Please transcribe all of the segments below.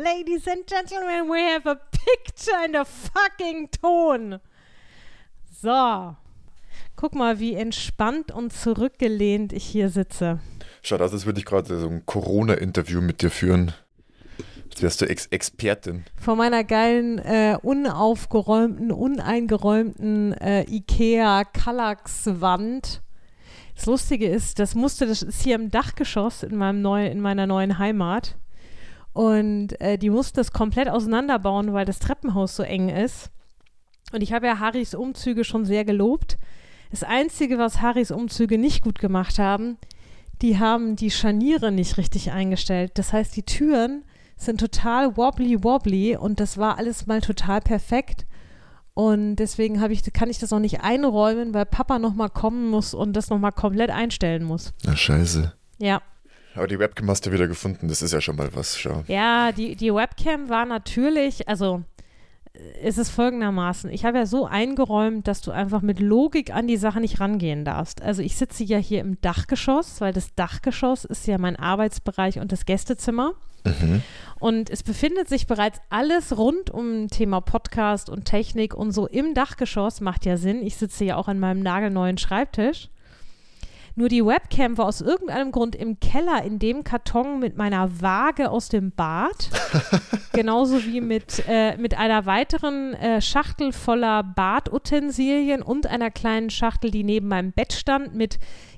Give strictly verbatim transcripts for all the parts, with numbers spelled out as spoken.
Ladies and Gentlemen, we have a picture in the fucking Ton. So. Guck mal, wie entspannt und zurückgelehnt ich hier sitze. Schaut aus, als würde ich gerade so ein Corona-Interview mit dir führen. Als wärst du Ex- Expertin. Vor meiner geilen, äh, unaufgeräumten, uneingeräumten äh, Ikea-Kallax-Wand. Das Lustige ist, das musste, das ist hier im Dachgeschoss in meinem neuen, in meiner neuen Heimat. Und äh, die mussten das komplett auseinanderbauen, weil das Treppenhaus so eng ist. Und ich habe ja Harrys Umzüge schon sehr gelobt. Das Einzige, was Harrys Umzüge nicht gut gemacht haben, die haben die Scharniere nicht richtig eingestellt. Das heißt, die Türen sind total wobbly wobbly und das war alles mal total perfekt. Und deswegen habe ich, kann ich das noch nicht einräumen, weil Papa nochmal kommen muss und das nochmal komplett einstellen muss. Na scheiße. Ja. Aber die Webcam hast du wieder gefunden, das ist ja schon mal was, schau. Ja, die, die Webcam war natürlich, also es ist folgendermaßen, ich habe ja so eingeräumt, dass du einfach mit Logik an die Sache nicht rangehen darfst. Also ich sitze ja hier im Dachgeschoss, weil das Dachgeschoss ist ja mein Arbeitsbereich und das Gästezimmer. Mhm. Und es befindet sich bereits alles rund um Thema Podcast und Technik und so im Dachgeschoss, macht ja Sinn. Ich sitze ja auch an meinem nagelneuen Schreibtisch. Nur die Webcam war aus irgendeinem Grund im Keller in dem Karton mit meiner Waage aus dem Bad. Genauso wie mit, äh, mit einer weiteren äh, Schachtel voller Badutensilien und einer kleinen Schachtel, die neben meinem Bett stand, mit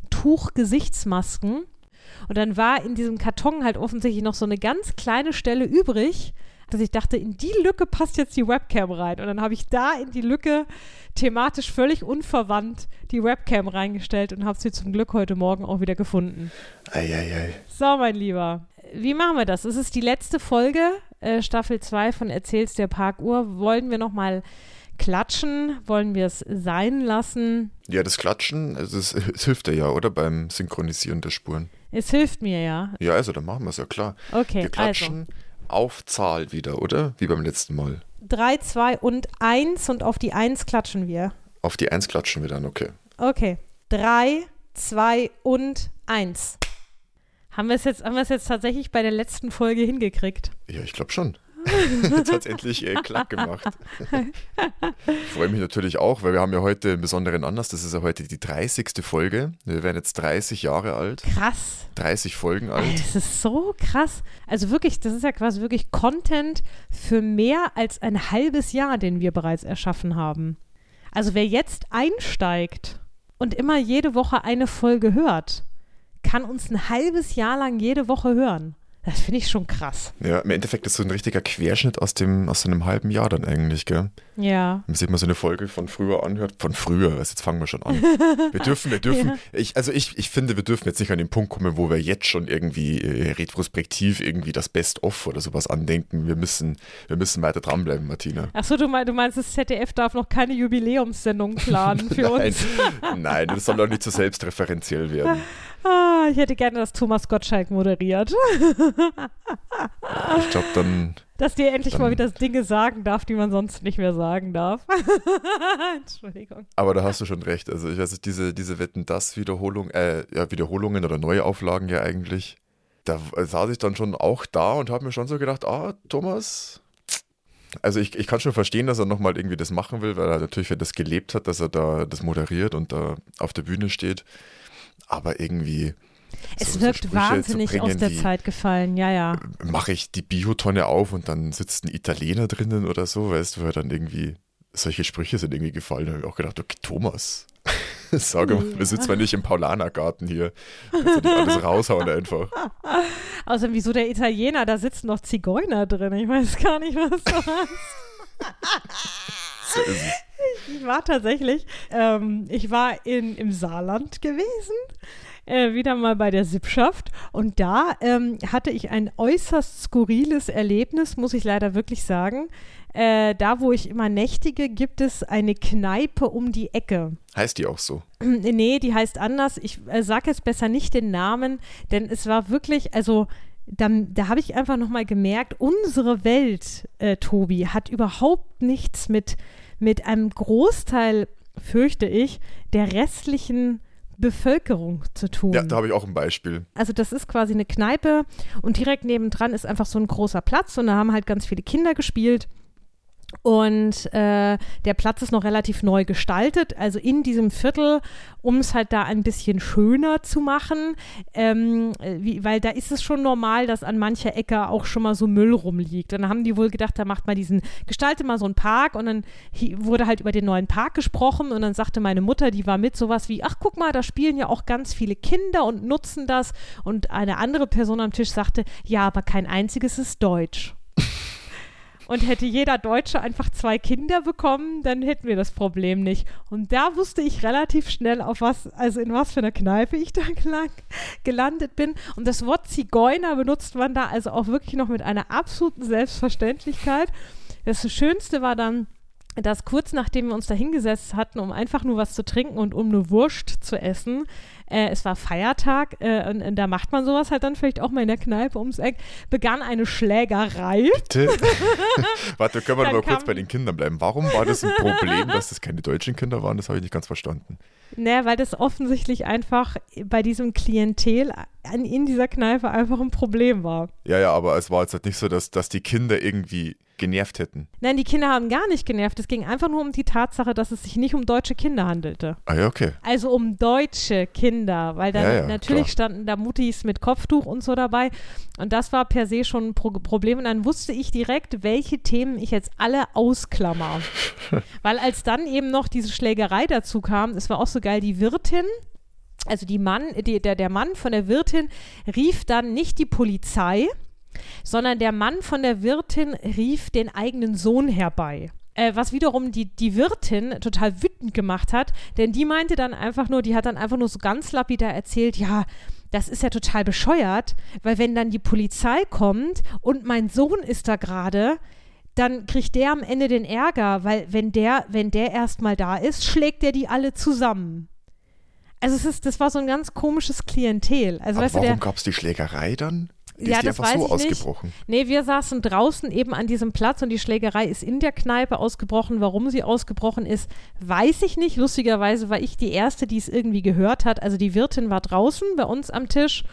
Tuch-Gesichtsmasken. Und dann war in diesem Karton halt offensichtlich noch so eine ganz kleine Stelle übrig, dass ich dachte, in die Lücke passt jetzt die Webcam rein. Und dann habe ich da in die Lücke thematisch völlig unverwandt die Webcam reingestellt und habe sie zum Glück heute Morgen auch wieder gefunden. Eieiei. So, mein Lieber, wie machen wir das? Es ist die letzte Folge, äh, Staffel zwei von Erzähl's der Parkuhr. Wollen wir nochmal klatschen? Wollen wir es sein lassen? Ja, das Klatschen, also es, es hilft dir ja, oder? Beim Synchronisieren der Spuren. Es hilft mir, ja. Ja, also dann machen wir es ja klar. Okay, wir klatschen also. Auf Zahl wieder, oder? Wie beim letzten Mal. drei, zwei und eins und auf die eins klatschen wir. Auf die eins klatschen wir dann, okay. Okay. drei, zwei und eins. Haben wir es jetzt, haben wir es jetzt tatsächlich bei der letzten Folge hingekriegt? Ja, ich glaube schon. Jetzt hat es endlich äh, klack gemacht. Ich freue mich natürlich auch, weil wir haben ja heute einen besonderen Anlass. Das ist ja heute die dreißigste Folge. Wir werden jetzt dreißig Jahre alt. Krass. dreißig Folgen alt. Das ist so krass. Also wirklich, das ist ja quasi wirklich Content für mehr als ein halbes Jahr, den wir bereits erschaffen haben. Also wer jetzt einsteigt und immer jede Woche eine Folge hört, kann uns ein halbes Jahr lang jede Woche hören. Das finde ich schon krass. Ja, im Endeffekt ist so ein richtiger Querschnitt aus dem aus so einem halben Jahr dann eigentlich, gell? Ja. Wenn man sich mal so eine Folge von früher anhört, von früher, also jetzt fangen wir schon an. Wir dürfen, wir dürfen, ja. ich, also ich, ich finde, wir dürfen jetzt nicht an den Punkt kommen, wo wir jetzt schon irgendwie äh, retrospektiv irgendwie das Best-of oder sowas andenken. Wir müssen, wir müssen weiter dranbleiben, Martina. Achso, du, mein, du meinst, das Z D F darf noch keine Jubiläumssendung planen für nein, uns? Nein, das soll doch nicht zu so selbstreferenziell werden. Ah, ich hätte gerne, dass Thomas Gottschalk moderiert. Ich glaube, dann... Dass dir endlich dann, mal wieder Dinge sagen darf, die man sonst nicht mehr sagen darf. Entschuldigung. Aber da hast du schon recht. Also ich weiß nicht, diese, diese Wetten-das-Wiederholung, äh, ja, Wiederholungen oder Neuauflagen ja eigentlich, da saß ich dann schon auch da und habe mir schon so gedacht, ah, Thomas... Also ich, ich kann schon verstehen, dass er nochmal irgendwie das machen will, weil er natürlich für das gelebt hat, dass er da das moderiert und da auf der Bühne steht. Aber irgendwie... Es so, wirkt so wahnsinnig bringen, aus der wie, Zeit gefallen, ja, ja. Mache ich die Biotonne auf und dann sitzt ein Italiener drinnen oder so, weißt du, weil dann irgendwie solche Sprüche sind irgendwie gefallen. Da habe ich auch gedacht, okay, Thomas, sag mal, ja. Wir sitzen zwar nicht im Paulanergarten hier, kannst du nicht alles raushauen einfach. Außerdem, wieso der Italiener, da sitzen noch Zigeuner drin, ich weiß gar nicht, was du hast. So ist es. Ich war tatsächlich, ähm, ich war in, im Saarland gewesen, äh, wieder mal bei der Sippschaft und da ähm, hatte ich ein äußerst skurriles Erlebnis, muss ich leider wirklich sagen. Äh, da, wo ich immer nächtige, gibt es eine Kneipe um die Ecke. Heißt die auch so? Nee, die heißt anders. Ich äh, sage jetzt besser nicht den Namen, denn es war wirklich, also da, da habe ich einfach nochmal gemerkt, unsere Welt, äh, Tobi, hat überhaupt nichts mit, mit einem Großteil, fürchte ich, der restlichen Bevölkerung zu tun. Ja, da habe ich auch ein Beispiel. Also das ist quasi eine Kneipe und direkt nebendran ist einfach so ein großer Platz und da haben halt ganz viele Kinder gespielt. Und äh, der Platz ist noch relativ neu gestaltet, also in diesem Viertel, um es halt da ein bisschen schöner zu machen, ähm, wie, weil da ist es schon normal, dass an mancher Ecke auch schon mal so Müll rumliegt. Und dann haben die wohl gedacht, da macht man diesen, gestalte mal so einen Park und dann wurde halt über den neuen Park gesprochen und dann sagte meine Mutter, die war mit sowas wie, ach guck mal, da spielen ja auch ganz viele Kinder und nutzen das und eine andere Person am Tisch sagte, ja, aber kein einziges ist deutsch. Und hätte jeder Deutsche einfach zwei Kinder bekommen, dann hätten wir das Problem nicht. Und da wusste ich relativ schnell, auf was, also in was für einer Kneipe ich da gelang, gelandet bin. Und das Wort Zigeuner benutzt man da also auch wirklich noch mit einer absoluten Selbstverständlichkeit. Das Schönste war dann, dass kurz nachdem wir uns da hingesetzt hatten, um einfach nur was zu trinken und um eine Wurst zu essen, äh, es war Feiertag, äh, und, und da macht man sowas halt dann vielleicht auch mal in der Kneipe ums Eck, begann eine Schlägerei. Bitte? Warte, können wir Dann mal kurz kam- bei den Kindern bleiben. Warum war das ein Problem, dass das keine deutschen Kinder waren? Das habe ich nicht ganz verstanden. Naja, weil das offensichtlich einfach bei diesem Klientel an, in dieser Kneipe einfach ein Problem war. Ja, ja, aber es war jetzt halt nicht so, dass, dass die Kinder irgendwie genervt hätten. Nein, die Kinder haben gar nicht genervt. Es ging einfach nur um die Tatsache, dass es sich nicht um deutsche Kinder handelte. Ah ja, okay. Also um deutsche Kinder, weil da Ja, ja, natürlich klar. standen da Muttis mit Kopftuch und so dabei. Und das war per se schon ein Pro- Problem. Und dann wusste ich direkt, welche Themen ich jetzt alle ausklammer. Weil als dann eben noch diese Schlägerei dazu kam, es war auch so geil, die Wirtin, also die Mann, die, der, der Mann von der Wirtin rief dann nicht die Polizei, sondern der Mann von der Wirtin rief den eigenen Sohn herbei. Äh, was wiederum die, die Wirtin total wütend gemacht hat, denn die meinte dann einfach nur, die hat dann einfach nur so ganz lapidar erzählt, ja, das ist ja total bescheuert, weil wenn dann die Polizei kommt und mein Sohn ist da gerade, dann kriegt der am Ende den Ärger, weil wenn der, wenn der erstmal da ist, schlägt der die alle zusammen. Also es ist, das war so ein ganz komisches Klientel. Also, Aber weißt du, warum der, gab es die Schlägerei dann? Die Ja, ist die das einfach so weiß ich nicht. ausgebrochen. Nee, wir saßen draußen eben an diesem Platz und die Schlägerei ist in der Kneipe ausgebrochen. Warum sie ausgebrochen ist, weiß ich nicht. Lustigerweise war ich die Erste, die es irgendwie gehört hat. Also die Wirtin war draußen bei uns am Tisch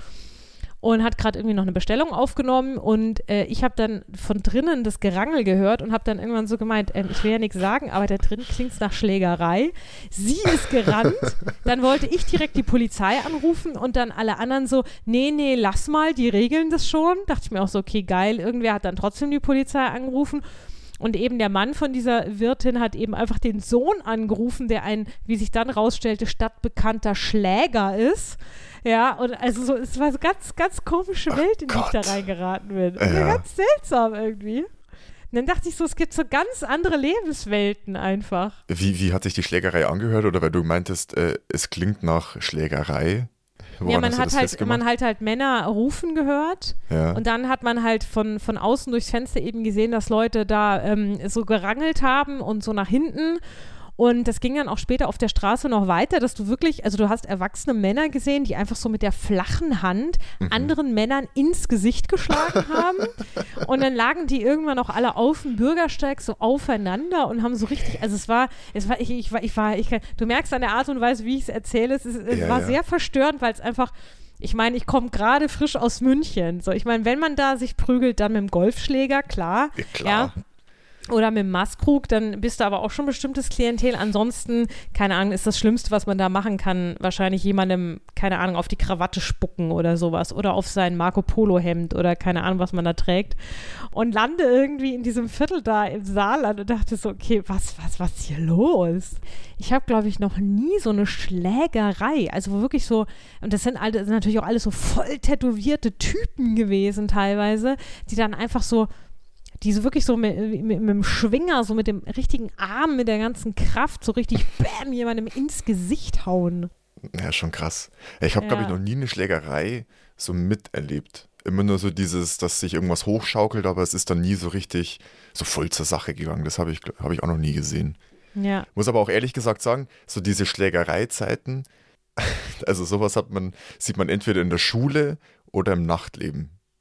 und hat gerade irgendwie noch eine Bestellung aufgenommen und äh, ich habe dann von drinnen das Gerangel gehört und habe dann irgendwann so gemeint, ähm, ich will ja nichts sagen, aber da drin klingt es nach Schlägerei. Sie ist gerannt, dann wollte ich direkt die Polizei anrufen und dann alle anderen so, nee, nee, lass mal, die regeln das schon. Dachte ich mir auch so, okay, geil, irgendwer hat dann trotzdem die Polizei angerufen. Und eben der Mann von dieser Wirtin hat eben einfach den Sohn angerufen, der ein, wie sich dann rausstellte, stadtbekannter Schläger ist. Ja, und also so, es war so ganz, ganz komische Welt, in die ich da Gott. reingeraten bin. Ja. Ja. Ganz seltsam irgendwie. Und dann dachte ich so, es gibt so ganz andere Lebenswelten einfach. Wie, wie hat sich die Schlägerei angehört? Oder weil du meintest, äh, es klingt nach Schlägerei. Woran Ja, man hast du hat das halt, festgemacht? man hat halt Männer rufen gehört. Ja. Und dann hat man halt von, von außen durchs Fenster eben gesehen, dass Leute da ähm, so gerangelt haben und so nach hinten. Und das ging dann auch später auf der Straße noch weiter, dass du wirklich, also du hast erwachsene Männer gesehen, die einfach so mit der flachen Hand Mhm. anderen Männern ins Gesicht geschlagen haben. Und dann lagen die irgendwann auch alle auf dem Bürgersteig so aufeinander und haben so richtig, also es war, es war, ich, ich war, ich war, ich, du merkst an der Art und Weise, wie ich es erzähle, es, ist, es Ja, war ja. sehr verstörend, weil es einfach, ich meine, ich komme gerade frisch aus München. So, ich meine, wenn man da sich prügelt, dann mit dem Golfschläger, klar. Ja, klar. Ja. Oder mit dem Maßkrug, dann bist du aber auch schon bestimmtes Klientel. Ansonsten, keine Ahnung, ist das Schlimmste, was man da machen kann, wahrscheinlich jemandem, keine Ahnung, auf die Krawatte spucken oder sowas. Oder auf sein Marco Polo Hemd oder keine Ahnung, was man da trägt. Und lande irgendwie in diesem Viertel da im Saarland und dachte so, okay, was, was, was ist hier los? Ich habe, glaube ich, noch nie so eine Schlägerei, also wo wirklich so, und das sind, alle, das sind natürlich auch alles so voll tätowierte Typen gewesen teilweise, die dann einfach so, die so wirklich so mit, mit, mit dem Schwinger, so mit dem richtigen Arm, mit der ganzen Kraft, so richtig bam, jemandem ins Gesicht hauen. Ja, schon krass. Ich habe, glaube ich, Ja. noch nie eine Schlägerei so miterlebt. Immer nur so dieses, dass sich irgendwas hochschaukelt, aber es ist dann nie so richtig so voll zur Sache gegangen. Das habe ich, hab ich auch noch nie gesehen. Ja. Muss aber auch ehrlich gesagt sagen, so diese Schlägereizeiten, also sowas hat man, sieht man entweder in der Schule oder im Nachtleben.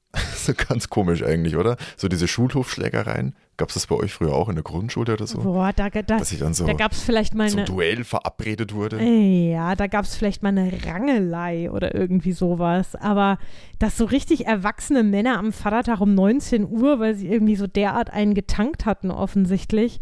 ganz, ganz komisch eigentlich, oder? So diese Schulhofschlägereien. Gab es das bei euch früher auch in der Grundschule oder so? Boah, da, da, Dass ich dann so da gab es vielleicht mal zum eine, Duell verabredet wurde. ja, da gab es vielleicht mal eine Rangelei oder irgendwie sowas. Aber dass so richtig erwachsene Männer am Vatertag um neunzehn Uhr, weil sie irgendwie so derart einen getankt hatten offensichtlich,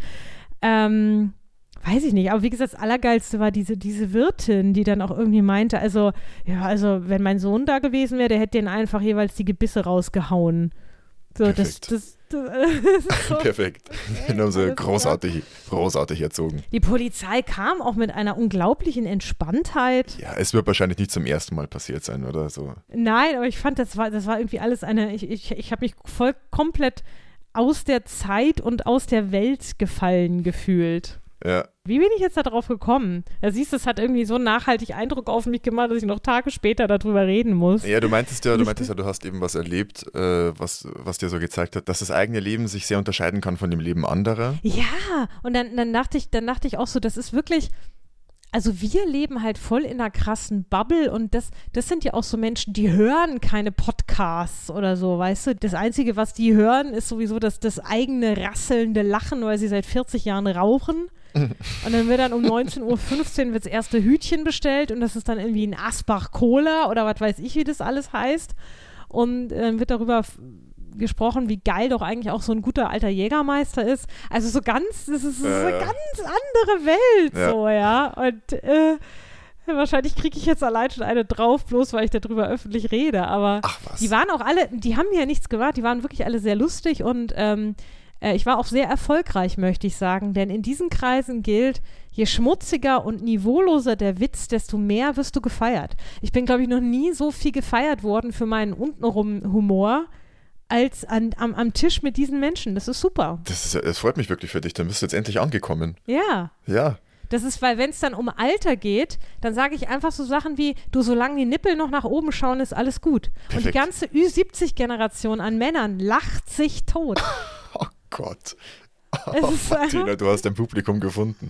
ähm, weiß ich nicht. Aber wie gesagt, das Allergeilste war diese, diese Wirtin, die dann auch irgendwie meinte, also, ja, also wenn mein Sohn da gewesen wäre, der hätte den einfach jeweils die Gebisse rausgehauen. So, das, Perfekt. das, das, das ist so, Perfekt. Den haben sie großartig, großartig erzogen. Die Polizei kam auch mit einer unglaublichen Entspanntheit. Ja, es wird wahrscheinlich nicht zum ersten Mal passiert sein oder so. Nein, aber ich fand, das war, das war irgendwie alles eine, ich, ich, ich habe mich voll komplett aus der Zeit und aus der Welt gefallen gefühlt. Ja. Wie bin ich jetzt da drauf gekommen? Da siehst du, es hat irgendwie so einen nachhaltigen Eindruck auf mich gemacht, dass ich noch Tage später darüber reden muss. Ja, du meintest ja, du meintest ja, du hast eben was erlebt, äh, was, was dir so gezeigt hat, dass das eigene Leben sich sehr unterscheiden kann von dem Leben anderer. Ja, und dann, dann, dachte ich, dann dachte ich auch so, das ist wirklich, also wir leben halt voll in einer krassen Bubble und das, das sind ja auch so Menschen, die hören keine Podcasts oder so, weißt du? Das Einzige, was die hören, ist sowieso das, das eigene rasselnde Lachen, weil sie seit vierzig Jahren rauchen. Und dann wird dann um neunzehn Uhr fünfzehn wird das erste Hütchen bestellt und das ist dann irgendwie ein Asbach Cola oder was weiß ich, wie das alles heißt. Und dann äh, wird darüber f- gesprochen, wie geil doch eigentlich auch so ein guter alter Jägermeister ist. Also so ganz, das ist, das ist eine Äh. ganz andere Welt, Ja. so, ja. Und äh, wahrscheinlich kriege ich jetzt allein schon eine drauf, bloß weil ich darüber öffentlich rede. Aber Ach was. die waren auch alle, die haben mir ja nichts gemacht, die waren wirklich alle sehr lustig und ähm, äh, ich war auch sehr erfolgreich, möchte ich sagen, denn in diesen Kreisen gilt, je schmutziger und niveauloser der Witz, desto mehr wirst du gefeiert. Ich bin, glaube ich, noch nie so viel gefeiert worden für meinen untenrum Humor als an, am, am Tisch mit diesen Menschen. Das ist super. Das, ist, das freut mich wirklich für dich, dann bist du jetzt endlich angekommen. Ja. Ja. Das ist, weil wenn es dann um Alter geht, dann sage ich einfach so Sachen wie, du, solange die Nippel noch nach oben schauen, ist alles gut. Perfekt. Und die ganze Ü siebzig Generation an Männern lacht sich tot. Oh Gott. Es ist Martina, einfach, du hast dein Publikum gefunden.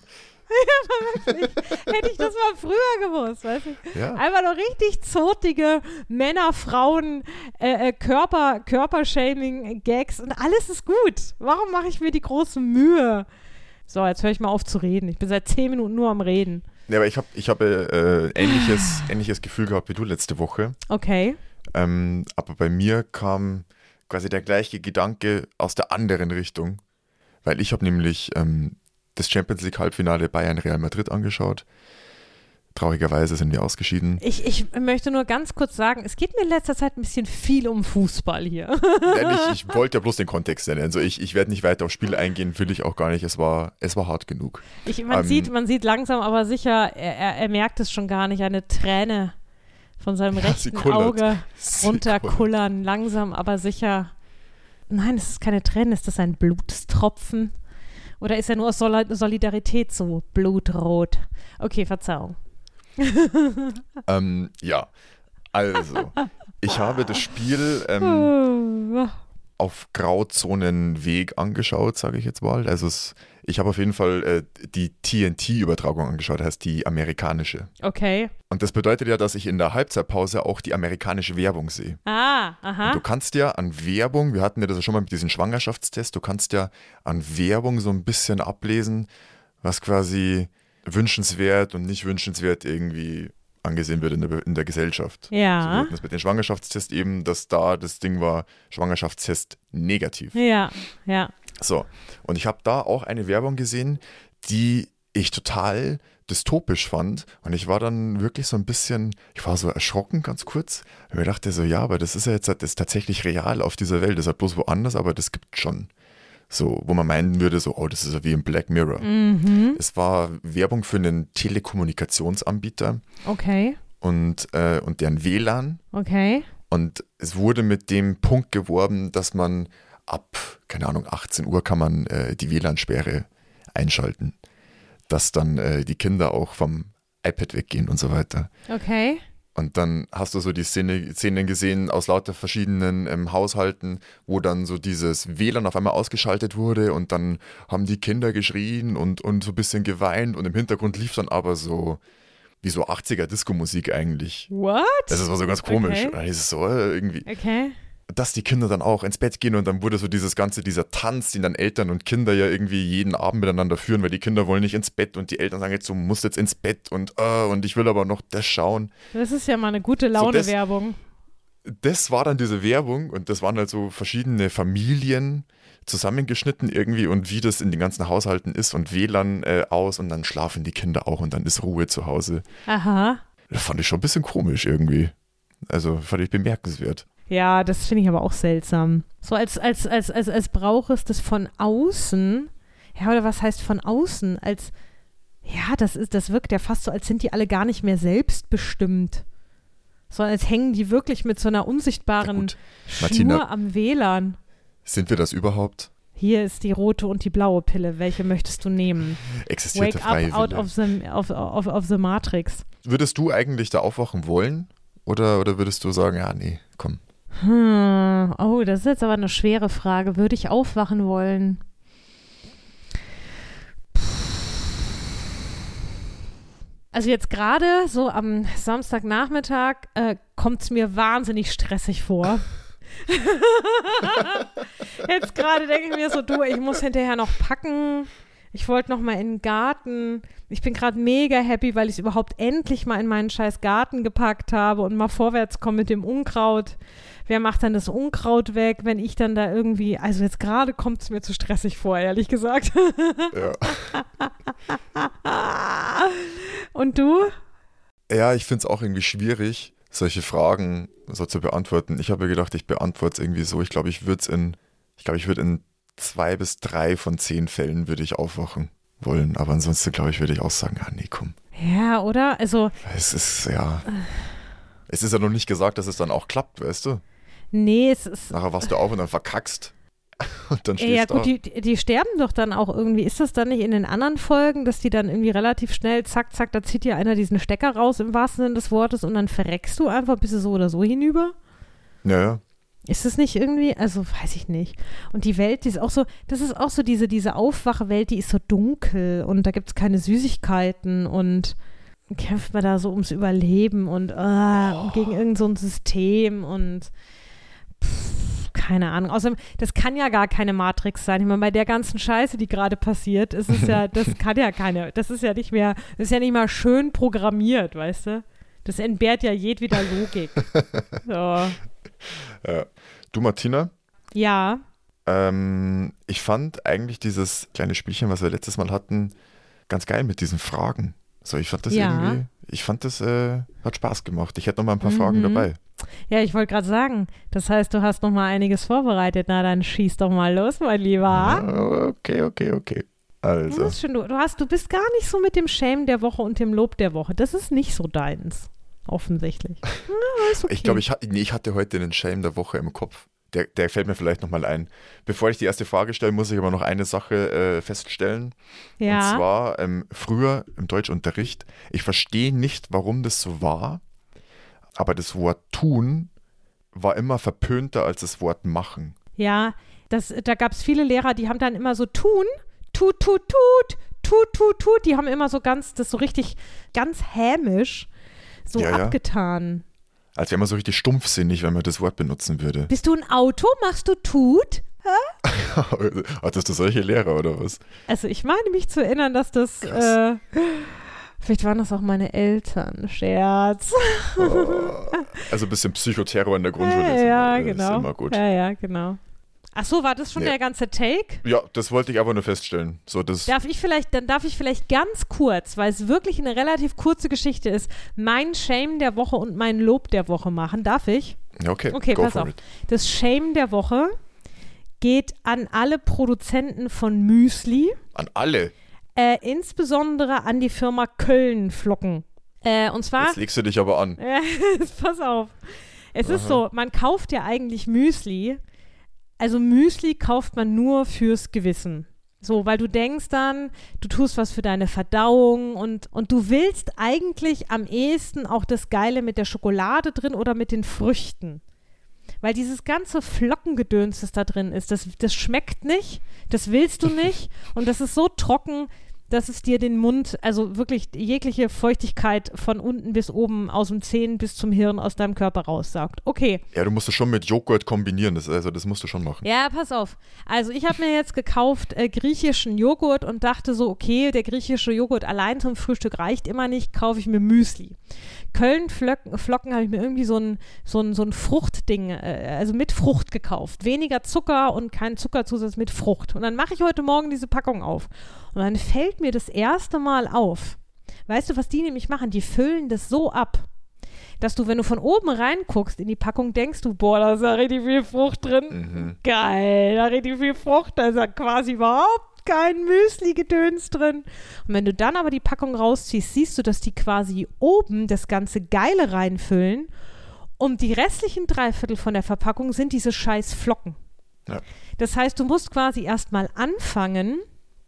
hätte ich das mal früher gewusst, weißt du? Ja. Einfach nur richtig zotige Männer, Frauen, äh, äh, Körper, Körpershaming-Gags und alles ist gut. Warum mache ich mir die große Mühe? So, jetzt höre ich mal auf zu reden. Ich bin seit zehn Minuten nur am Reden. Ja, aber ich habe ich hab, äh, ähnliches, ähnliches Gefühl gehabt wie du letzte Woche. Okay. Ähm, aber bei mir kam quasi der gleiche Gedanke aus der anderen Richtung. Weil ich habe nämlich ähm, das Champions League Halbfinale Bayern Real Madrid angeschaut. Traurigerweise sind wir ausgeschieden. Ich, ich möchte nur ganz kurz sagen, es geht mir in letzter Zeit ein bisschen viel um Fußball hier. Nein, ich, ich wollte ja bloß den Kontext nennen. Also ich, ich werde nicht weiter aufs Spiel eingehen, will ich auch gar nicht. Es war, es war hart genug. Ich, man, Ähm, sieht, man sieht langsam, aber sicher, er, er, er merkt es schon gar nicht, eine Träne von seinem Ja, sie rechten kullert. Auge Sie runterkullern, langsam, aber sicher. Nein, es ist keine Träne, ist das ein Blutstropfen? Oder ist er nur aus Sol- Solidarität so blutrot? Okay, Verzeihung. Ähm, ja, also, ich habe das Spiel ähm, Oh, auf Grauzonenweg angeschaut, sage ich jetzt mal. Also es, ich habe auf jeden Fall äh, die T N T-Übertragung angeschaut, heißt die amerikanische. okay. Und das bedeutet ja, dass ich in der Halbzeitpause auch die amerikanische Werbung sehe. Ah, Und aha. du kannst ja an Werbung, wir hatten ja das ja schon mal mit diesem Schwangerschaftstest, du kannst ja an Werbung so ein bisschen ablesen, was quasi wünschenswert und nicht wünschenswert irgendwie angesehen wird in der, in der Gesellschaft. So, wir Ja. hatten das mit dem Schwangerschaftstest eben, dass da das Ding war, Schwangerschaftstest negativ. Ja, ja. So, und ich habe da auch eine Werbung gesehen, die ich total dystopisch fand. Und ich war dann wirklich so ein bisschen, ich war so erschrocken ganz kurz. Und mir dachte so, ja, aber das ist ja jetzt das ist tatsächlich real auf dieser Welt. Das ist halt bloß woanders, aber das gibt schon. So, wo man meinen würde, so, oh, das ist ja wie im Black Mirror. Mhm. Es war Werbung für einen Telekommunikationsanbieter Okay, und, äh, und deren W L A N. okay. Und es wurde mit dem Punkt geworben, dass man ab, keine Ahnung, achtzehn Uhr kann man äh, die W L A N-Sperre einschalten. Dass dann äh, die Kinder auch vom iPad weggehen und so weiter. Okay. Und dann hast du so die Szene, Szenen gesehen aus lauter verschiedenen ähm, Haushalten, wo dann so dieses W L A N auf einmal ausgeschaltet wurde und dann haben die Kinder geschrien und, und so ein bisschen geweint und im Hintergrund lief dann aber so wie so achtziger Disco-Musik eigentlich. What? Das war so ganz komisch. Okay. Und dann ist es so äh, irgendwie. Okay. dass die Kinder dann auch ins Bett gehen und dann wurde so dieses ganze, dieser Tanz, den dann Eltern und Kinder ja irgendwie jeden Abend miteinander führen, weil die Kinder wollen nicht ins Bett und die Eltern sagen jetzt, du musst jetzt ins Bett und uh, und ich will aber noch das schauen. Das ist ja mal eine gute Laune-Werbung. So, das, das war dann diese Werbung und das waren halt so verschiedene Familien zusammengeschnitten irgendwie und wie das in den ganzen Haushalten ist und W L A N äh, aus und dann schlafen die Kinder auch und dann ist Ruhe zu Hause. Aha. Das fand ich schon ein bisschen komisch irgendwie. Also fand ich bemerkenswert. Ja, das finde ich aber auch seltsam. So als, als, als, als, als braucht es das von außen. Ja, oder was heißt von außen? Als, ja, das ist, das wirkt ja fast so, als sind die alle gar nicht mehr selbstbestimmt. Sondern als hängen die wirklich mit so einer unsichtbaren ja, Schnur Martina, am W L A N. Sind wir das überhaupt? Hier ist die rote und die blaue Pille. Welche möchtest du nehmen? Existiert der freie Wake up out Wille. of the, of, of, of the Matrix. Würdest du eigentlich da aufwachen wollen? Oder, oder würdest du sagen, ja, nee, komm. Hm. Oh, das ist jetzt aber eine schwere Frage. Würde ich aufwachen wollen? Also jetzt gerade so am Samstagnachmittag äh, kommt es mir wahnsinnig stressig vor. Jetzt gerade denke ich mir so, du, ich muss hinterher noch packen. Ich wollte noch mal in den Garten. Ich bin gerade mega happy, weil ich es überhaupt endlich mal in meinen scheiß Garten gepackt habe und mal vorwärts komme mit dem Unkraut. Wer macht dann das Unkraut weg, wenn ich dann da irgendwie, also jetzt gerade kommt es mir zu stressig vor, ehrlich gesagt. Ja. Und du? Ja, ich finde es auch irgendwie schwierig, solche Fragen so zu beantworten. Ich habe mir gedacht, ich beantworte es irgendwie so. Ich glaube, ich würde es in, ich glaube, ich würde in zwei bis drei von zehn Fällen würde ich aufwachen wollen. Aber ansonsten, glaube ich, würde ich auch sagen, ja, nee, komm. Ja, oder? Also. Es ist, ja. Es ist ja noch nicht gesagt, dass es dann auch klappt, weißt du? Nee, es ist. Nachher wachst du auf und dann verkackst. Und dann stehst Ja, du gut, da. die, die sterben doch dann auch irgendwie. Ist das dann nicht in den anderen Folgen, dass die dann irgendwie relativ schnell, zack, zack, da zieht dir einer diesen Stecker raus im wahrsten Sinne des Wortes und dann verreckst du einfach, bist du so oder so hinüber? Ja, ja. Ist das nicht irgendwie, also weiß ich nicht. Und die Welt, die ist auch so, das ist auch so diese, diese Aufwachwelt, die ist so dunkel und da gibt es keine Süßigkeiten und kämpft man da so ums Überleben und, äh, Oh. und gegen irgend so ein System und pff, keine Ahnung. Außerdem, das kann ja gar keine Matrix sein. Ich meine, bei der ganzen Scheiße, die gerade passiert, ist es ja, das kann ja keine, das ist ja nicht mehr, das ist ja nicht mal schön programmiert, weißt du? Das entbehrt ja jedweder Logik. So. Ja. Du, Martina, Ja. ähm, ich fand eigentlich dieses kleine Spielchen, was wir letztes Mal hatten, ganz geil mit diesen Fragen. So, ich fand das Ja. irgendwie, ich fand das, äh, hat Spaß gemacht. Ich hätte noch mal ein paar Mhm. Fragen dabei. Ja, ich wollte gerade sagen, das heißt, du hast noch mal einiges vorbereitet. Na, dann schieß doch mal los, mein Lieber. Ah, okay, okay, okay. Also, Das ist schön. Du, du, hast, du bist gar nicht so mit dem Shame der Woche und dem Lob der Woche. Das ist nicht so deins, offensichtlich. Ja, ist okay. ich glaube, ich, ha- nee, ich hatte heute den Shame der Woche im Kopf. Der, der fällt mir vielleicht nochmal ein. Bevor ich die erste Frage stelle, muss ich aber noch eine Sache äh, feststellen. Ja. Und zwar ähm, früher im Deutschunterricht, ich verstehe nicht, warum das so war, aber das Wort tun war immer verpönter als das Wort machen. Ja, das, da gab es viele Lehrer, die haben dann immer so tun, tut, tut, tut, tut, tut, tut. Die haben immer so ganz, das so richtig, ganz hämisch so Ja, ja. abgetan. Als wäre man so richtig stumpfsinnig, wenn man das Wort benutzen würde. Bist du ein Auto? Machst du tut? Hattest du solche Lehrer oder was? Also ich meine mich zu erinnern, dass das, äh, vielleicht waren das auch meine Eltern, Scherz. Oh, also ein bisschen Psychoterror in der Grundschule ja, ist, immer, ja, ist genau. immer gut. Ja, ja, genau. Ach so, war das schon Nee. der ganze Take? Ja, das wollte ich aber nur feststellen. So, das, Darf ich vielleicht, dann darf ich vielleicht ganz kurz, weil es wirklich eine relativ kurze Geschichte ist, mein Shame der Woche und mein Lob der Woche machen. Darf ich? ja, okay, Okay, go pass for auf. it. Das Shame der Woche geht an alle Produzenten von Müsli. An alle. Äh, insbesondere an die Firma Köln-Flocken. Äh, und zwar, Jetzt legst du dich aber an. ja, pass auf. Es ist Aha. so, man kauft ja eigentlich Müsli. Also Müsli kauft man nur fürs Gewissen. So, weil du denkst dann, du tust was für deine Verdauung und, und du willst eigentlich am ehesten auch das Geile mit der Schokolade drin oder mit den Früchten. Weil dieses ganze Flockengedöns, das da drin ist, das, das schmeckt nicht, das willst du nicht und das ist so trocken, dass es dir den Mund, also wirklich jegliche Feuchtigkeit von unten bis oben, aus dem Zehen bis zum Hirn aus deinem Körper raussaugt. Okay. Ja, du musst es schon mit Joghurt kombinieren, das, also das musst du schon machen. Ja, pass auf. Also ich habe mir jetzt gekauft äh, griechischen Joghurt und dachte so, okay, der griechische Joghurt allein zum Frühstück reicht immer nicht, kaufe ich mir Müsli. Köln-Flocken Flocken habe ich mir irgendwie so ein, so ein, so ein Fruchtding, äh, also mit Frucht gekauft. Weniger Zucker und kein Zuckerzusatz mit Frucht. Und dann mache ich heute Morgen diese Packung auf. Und dann fällt mir das erste Mal auf. Weißt du, was die nämlich machen? Die füllen das so ab, dass du, wenn du von oben reinguckst in die Packung, denkst du, boah, da ist ja richtig viel Frucht drin. Mhm. Geil, da ist richtig viel Frucht. Da ist ja quasi überhaupt kein Müsli-Gedöns drin. Und wenn du dann aber die Packung rausziehst, siehst du, dass die quasi oben das ganze Geile reinfüllen und die restlichen Dreiviertel von der Verpackung sind diese scheiß Flocken. Ja. Das heißt, du musst quasi erstmal anfangen,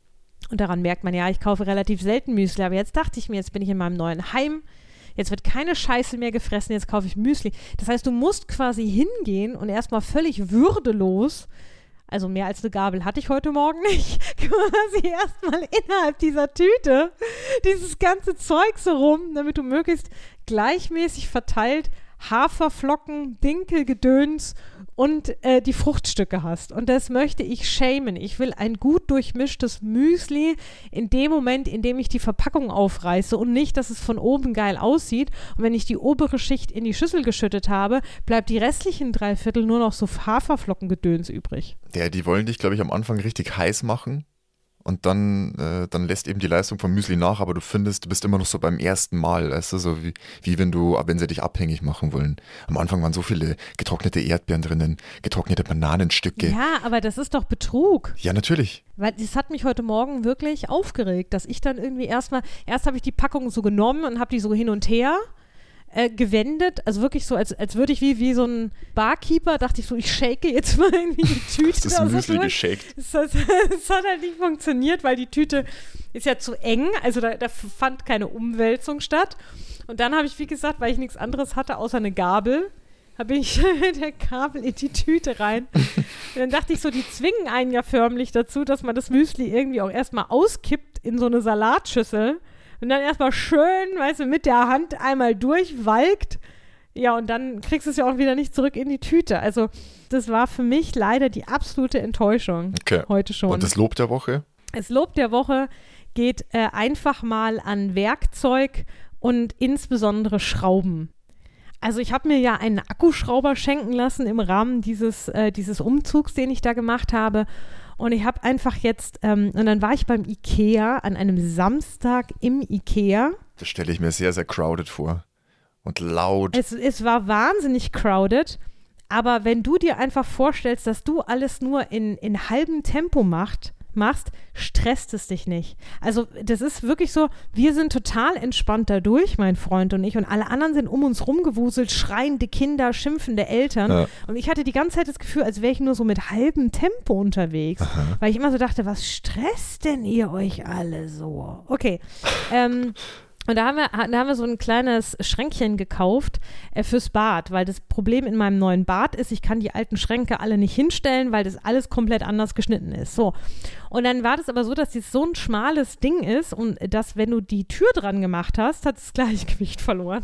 und daran merkt man ja, ich kaufe relativ selten Müsli, aber jetzt dachte ich mir, jetzt bin ich in meinem neuen Heim, jetzt wird keine Scheiße mehr gefressen, jetzt kaufe ich Müsli. Das heißt, du musst quasi hingehen und erstmal völlig würdelos, also mehr als eine Gabel hatte ich heute Morgen nicht, quasi erstmal innerhalb dieser Tüte dieses ganze Zeug so rum, damit du möglichst gleichmäßig verteilt Haferflocken, Dinkelgedöns und äh, die Fruchtstücke hast. Und das möchte ich shamen. Ich will ein gut durchmischtes Müsli in dem Moment, in dem ich die Verpackung aufreiße und nicht, dass es von oben geil aussieht. Und wenn ich die obere Schicht in die Schüssel geschüttet habe, bleibt die restlichen drei Viertel nur noch so Haferflockengedöns übrig. Ja, die wollen dich, glaube ich, am Anfang richtig heiß machen. Und dann, äh, dann lässt eben die Leistung vom Müsli nach, aber du findest, du bist immer noch so beim ersten Mal, weißt du, so wie, wie wenn du, wenn sie dich abhängig machen wollen. Am Anfang waren so viele getrocknete Erdbeeren drinnen, getrocknete Bananenstücke. Ja, aber das ist doch Betrug. Ja, natürlich. Weil das hat mich heute Morgen wirklich aufgeregt, dass ich dann irgendwie erstmal, erst habe ich die Packung so genommen und habe die so hin und her Äh, gewendet, also wirklich so, als, als würde ich wie, wie so ein Barkeeper, dachte ich so, ich shake jetzt mal irgendwie die Tüte. Das ist Müsli so geshakt. Es hat, es hat halt nicht funktioniert, weil die Tüte ist ja zu eng, also da, da fand keine Umwälzung statt. Und dann habe ich, wie gesagt, weil ich nichts anderes hatte, außer eine Gabel, habe ich mit der Gabel in die Tüte rein. Und dann dachte ich so, die zwingen einen ja förmlich dazu, dass man das Müsli irgendwie auch erstmal auskippt in so eine Salatschüssel. Und dann erstmal schön, weißt du, mit der Hand einmal durchwalkt. Ja, und dann kriegst du es ja auch wieder nicht zurück in die Tüte. Also das war für mich leider die absolute Enttäuschung Okay. heute schon. Und das Lob der Woche? Das Lob der Woche geht äh, einfach mal an Werkzeug und insbesondere Schrauben. Also ich habe mir ja einen Akkuschrauber schenken lassen im Rahmen dieses, äh, dieses Umzugs, den ich da gemacht habe. Und ich habe einfach jetzt, ähm, und dann war ich beim Ikea an einem Samstag im Ikea. Das stelle ich mir sehr, sehr crowded vor. Und laut. Es, es war wahnsinnig crowded, aber wenn du dir einfach vorstellst, dass du alles nur in, in halbem Tempo macht, machst, stresst es dich nicht. Also das ist wirklich so, wir sind total entspannt dadurch, mein Freund und ich, und alle anderen sind um uns rumgewuselt, schreiende Kinder, schimpfende Eltern. Ja. Und ich hatte die ganze Zeit das Gefühl, als wäre ich nur so mit halbem Tempo unterwegs, Aha. weil ich immer so dachte, was stresst denn ihr euch alle so? Okay, ähm, und da haben, wir, da haben wir so ein kleines Schränkchen gekauft äh, fürs Bad, weil das Problem in meinem neuen Bad ist, ich kann die alten Schränke alle nicht hinstellen, weil das alles komplett anders geschnitten ist. So. Und dann war das aber so, dass das so ein schmales Ding ist und dass, wenn du die Tür dran gemacht hast, hat das Gleichgewicht verloren.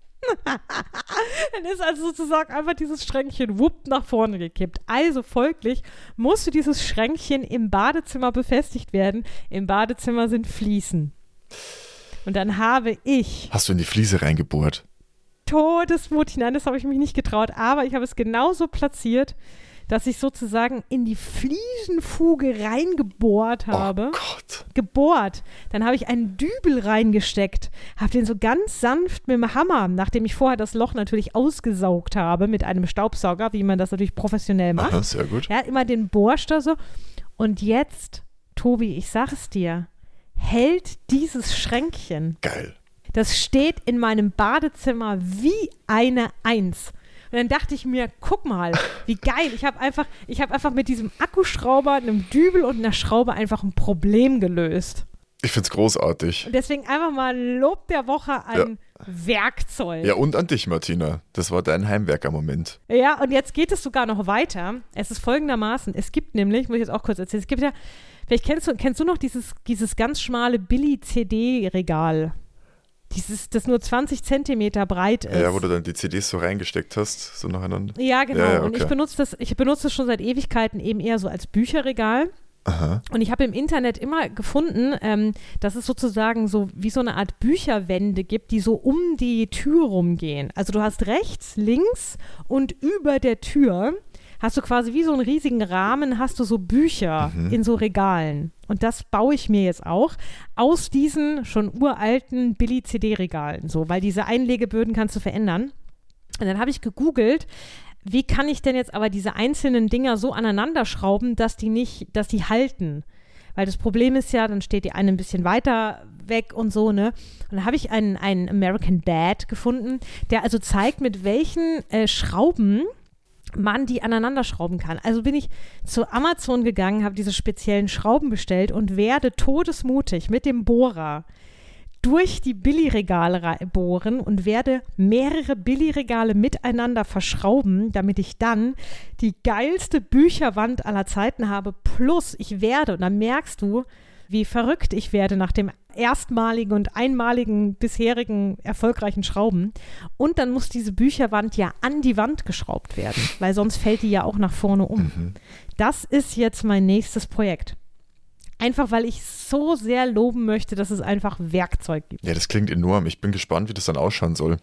Dann ist also sozusagen einfach dieses Schränkchen wupp nach vorne gekippt. Also folglich musste dieses Schränkchen im Badezimmer befestigt werden. Im Badezimmer sind Fliesen. Und dann habe ich... Hast du in die Fliese reingebohrt? Todesmutig, nein, das habe ich mich nicht getraut, aber ich habe es genauso platziert, dass ich sozusagen in die Fliesenfuge reingebohrt habe. Oh Gott. Gebohrt. Dann habe ich einen Dübel reingesteckt, habe den so ganz sanft mit dem Hammer, nachdem ich vorher das Loch natürlich ausgesaugt habe mit einem Staubsauger, wie man das natürlich professionell macht. Aha, sehr gut. Ja, immer den Bohrster so. Und jetzt, Tobi, ich sag es dir, hält dieses Schränkchen. Geil. Das steht in meinem Badezimmer wie eine Eins. Und dann dachte ich mir, guck mal, wie geil. Ich habe einfach, ich habe einfach mit diesem Akkuschrauber, einem Dübel und einer Schraube einfach ein Problem gelöst. Ich find's großartig. Und deswegen einfach mal Lob der Woche an ja. Werkzeug. Ja, und an dich, Martina. Das war dein Heimwerker-Moment. Ja, und jetzt geht es sogar noch weiter. Es ist folgendermaßen, es gibt nämlich, muss ich jetzt auch kurz erzählen, es gibt ja, vielleicht kennst du, kennst du noch dieses, dieses ganz schmale Billy-C D-Regal? Dieses, das nur zwanzig Zentimeter breit ist. Ja, wo du dann die C Ds so reingesteckt hast, so nacheinander. Ja, genau. Ja, ja, okay. Und ich benutze das, ich benutze das schon seit Ewigkeiten eben eher so als Bücherregal. Aha. Und ich habe im Internet immer gefunden, ähm, dass es sozusagen so wie so eine Art Bücherwände gibt, die so um die Tür rumgehen. Also du hast rechts, links und über der Tür hast du quasi wie so einen riesigen Rahmen, hast du so Bücher mhm. in so Regalen. Und das baue ich mir jetzt auch aus diesen schon uralten Billy-C D-Regalen, so, weil diese Einlegeböden kannst du verändern. Und dann habe ich gegoogelt, wie kann ich denn jetzt aber diese einzelnen Dinger so aneinander schrauben, dass die nicht, dass die halten? Weil das Problem ist ja, dann steht die eine ein bisschen weiter weg und so, ne? Und dann habe ich einen, einen American Dad gefunden, der also zeigt, mit welchen äh, Schrauben man die aneinander schrauben kann. Also bin ich zu Amazon gegangen, habe diese speziellen Schrauben bestellt und werde todesmutig mit dem Bohrer durch die Billy-Regale bohren und werde mehrere Billy-Regale miteinander verschrauben, damit ich dann die geilste Bücherwand aller Zeiten habe. Plus ich werde, und dann merkst du, wie verrückt ich werde nach dem erstmaligen und einmaligen bisherigen erfolgreichen Schrauben. Und dann muss diese Bücherwand ja an die Wand geschraubt werden, weil sonst fällt die ja auch nach vorne um. Mhm. Das ist jetzt mein nächstes Projekt. Einfach, weil ich so sehr loben möchte, dass es einfach Werkzeug gibt. Ja, das klingt enorm. Ich bin gespannt, wie das dann ausschauen soll.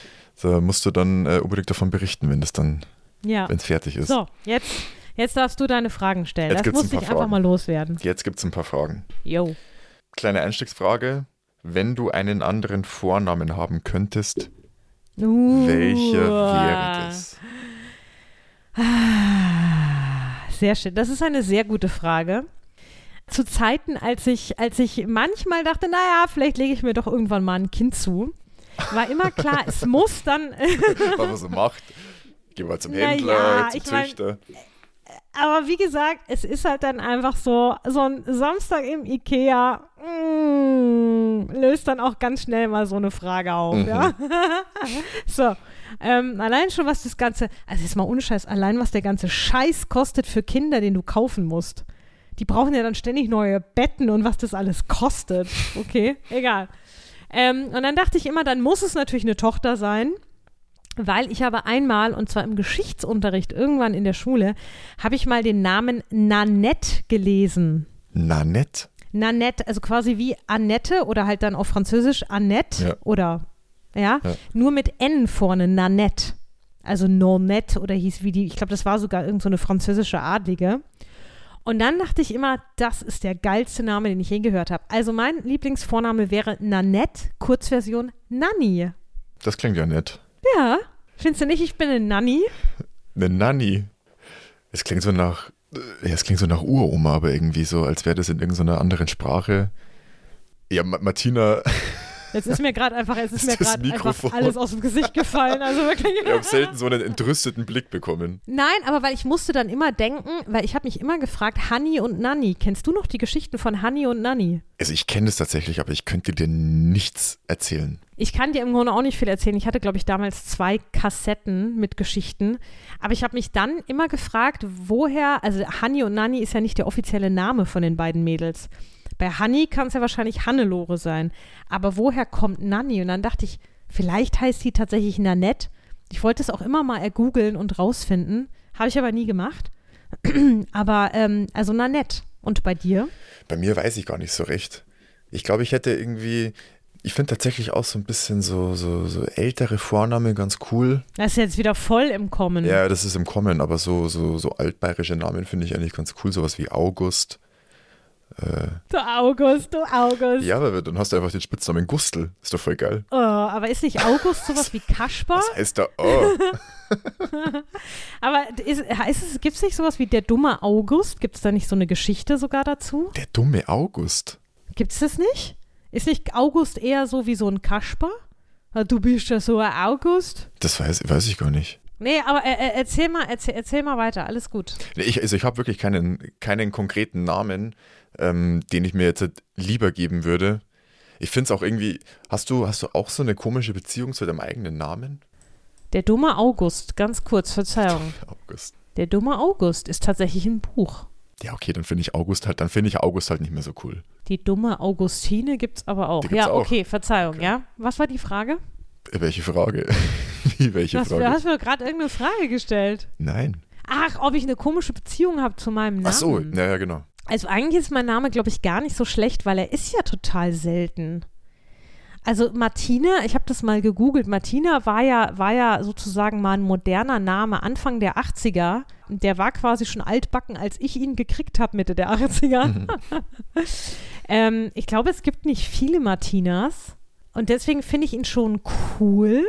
Da musst du dann äh, unbedingt davon berichten, wenn das dann, ja. wenn es fertig ist. So, jetzt, jetzt darfst du deine Fragen stellen. Jetzt das muss ein paar ich einfach Fragen. mal loswerden. Jetzt gibt es ein paar Fragen. Jo. Kleine Einstiegsfrage. Wenn du einen anderen Vornamen haben könntest, Uh. welcher wäre das? Sehr schön. Das ist eine sehr gute Frage. Zu Zeiten, als ich, als ich manchmal dachte, naja, vielleicht lege ich mir doch irgendwann mal ein Kind zu, war immer klar, es muss dann. Was man so macht. Geh mal zum Na Händler, ja, zum ich mein, Züchter. Aber wie gesagt, es ist halt dann einfach so, so ein Samstag im Ikea mm, löst dann auch ganz schnell mal so eine Frage auf, Mhm. ja. So, ähm, allein schon, was das Ganze, also jetzt mal ohne Scheiß, allein was der ganze Scheiß kostet für Kinder, den du kaufen musst. Die brauchen ja dann ständig neue Betten und was das alles kostet. Okay, egal. Ähm, und dann dachte ich immer, dann muss es natürlich eine Tochter sein. Weil ich habe einmal, und zwar im Geschichtsunterricht irgendwann in der Schule, habe ich mal den Namen Nanette gelesen. Nanette? Nanette, also quasi wie Annette oder halt dann auf Französisch Annette Ja. oder, ja, Ja. nur mit N vorne, Nanette. Also Nonette oder hieß wie die, ich glaube, das war sogar irgend so eine französische Adlige. Und dann dachte ich immer, das ist der geilste Name, den ich je gehört habe. Also mein Lieblingsvorname wäre Nanette, Kurzversion Nanny. Das klingt ja nett. Ja, findest du nicht, ich bin eine Nanny? Eine Nanny. Es klingt so nach, ja, es klingt so nach Uroma, aber irgendwie so, als wäre das in irgendeiner anderen Sprache. Ja, Ma- Martina, Jetzt ist mir gerade einfach, es ist, Ist mir das gerade einfach Mikrofon? alles aus dem Gesicht gefallen. Also wirklich. ich habe selten so einen entrüsteten Blick bekommen. Nein, aber weil ich musste dann immer denken, weil ich habe mich immer gefragt, Hanni und Nanni. Kennst du noch die Geschichten von Hanni und Nanni? Also ich kenne das tatsächlich, aber ich könnte dir nichts erzählen. Ich kann dir im Grunde auch nicht viel erzählen. Ich hatte, glaube ich, damals zwei Kassetten mit Geschichten. Aber ich habe mich dann immer gefragt, woher, also Hanni und Nanni ist ja nicht der offizielle Name von den beiden Mädels. Bei Hanni kann es ja wahrscheinlich Hannelore sein. Aber woher kommt Nanni? Und dann dachte ich, vielleicht heißt sie tatsächlich Nanette. Ich wollte es auch immer mal ergoogeln und rausfinden. Habe ich aber nie gemacht. Aber, ähm, also Nanette. Und bei dir? Bei mir weiß ich gar nicht so recht. Ich glaube, ich hätte irgendwie, ich finde tatsächlich auch so ein bisschen so, so, so ältere Vornamen ganz cool. Das ist jetzt wieder voll im Kommen. Ja, das ist im Kommen, aber so, so, so altbayerische Namen finde ich eigentlich ganz cool. Sowas wie August. Äh, Du August, du August. ja, aber dann hast du einfach den Spitznamen Gustl. Ist doch voll geil. Oh, aber ist nicht August sowas wie Kasper? Was heißt da? Oh. Aber ist, heißt es, gibt es nicht sowas wie der dumme August? Gibt es da nicht so eine Geschichte sogar dazu? Der dumme August. Gibt es das nicht? Ist nicht August eher so wie so ein Kasper? Du bist ja so ein August. Das weiß, weiß ich gar nicht. Nee, aber äh, äh, erzähl mal, erzähl, erzähl mal weiter, alles gut. Nee, ich, also ich habe wirklich keinen, keinen konkreten Namen, ähm, den ich mir jetzt lieber geben würde. Ich finde es auch irgendwie, hast du, hast du auch so eine komische Beziehung zu deinem eigenen Namen? Der dumme August, ganz kurz, Verzeihung. August. Der dumme August ist tatsächlich ein Buch. Ja, okay, dann finde ich August halt, dann finde ich August halt nicht mehr so cool. Die dumme Augustine gibt's aber auch. Die gibt's Ja, auch. okay, Verzeihung, Okay. ja. Was war die Frage? Welche Frage? Wie, welche Du hast, Frage? du hast mir gerade irgendeine Frage gestellt. Nein. Ach, ob ich eine komische Beziehung habe zu meinem Namen. Ach so, naja, genau. Also eigentlich ist mein Name, glaube ich, gar nicht so schlecht, weil er ist ja total selten. Also Martina, ich habe das mal gegoogelt, Martina war ja, war ja sozusagen mal ein moderner Name Anfang der achtziger. Der war quasi schon altbacken, als ich ihn gekriegt habe, Mitte der achtziger. Mhm. ähm, ich glaube, es gibt nicht viele Martinas und deswegen finde ich ihn schon cool.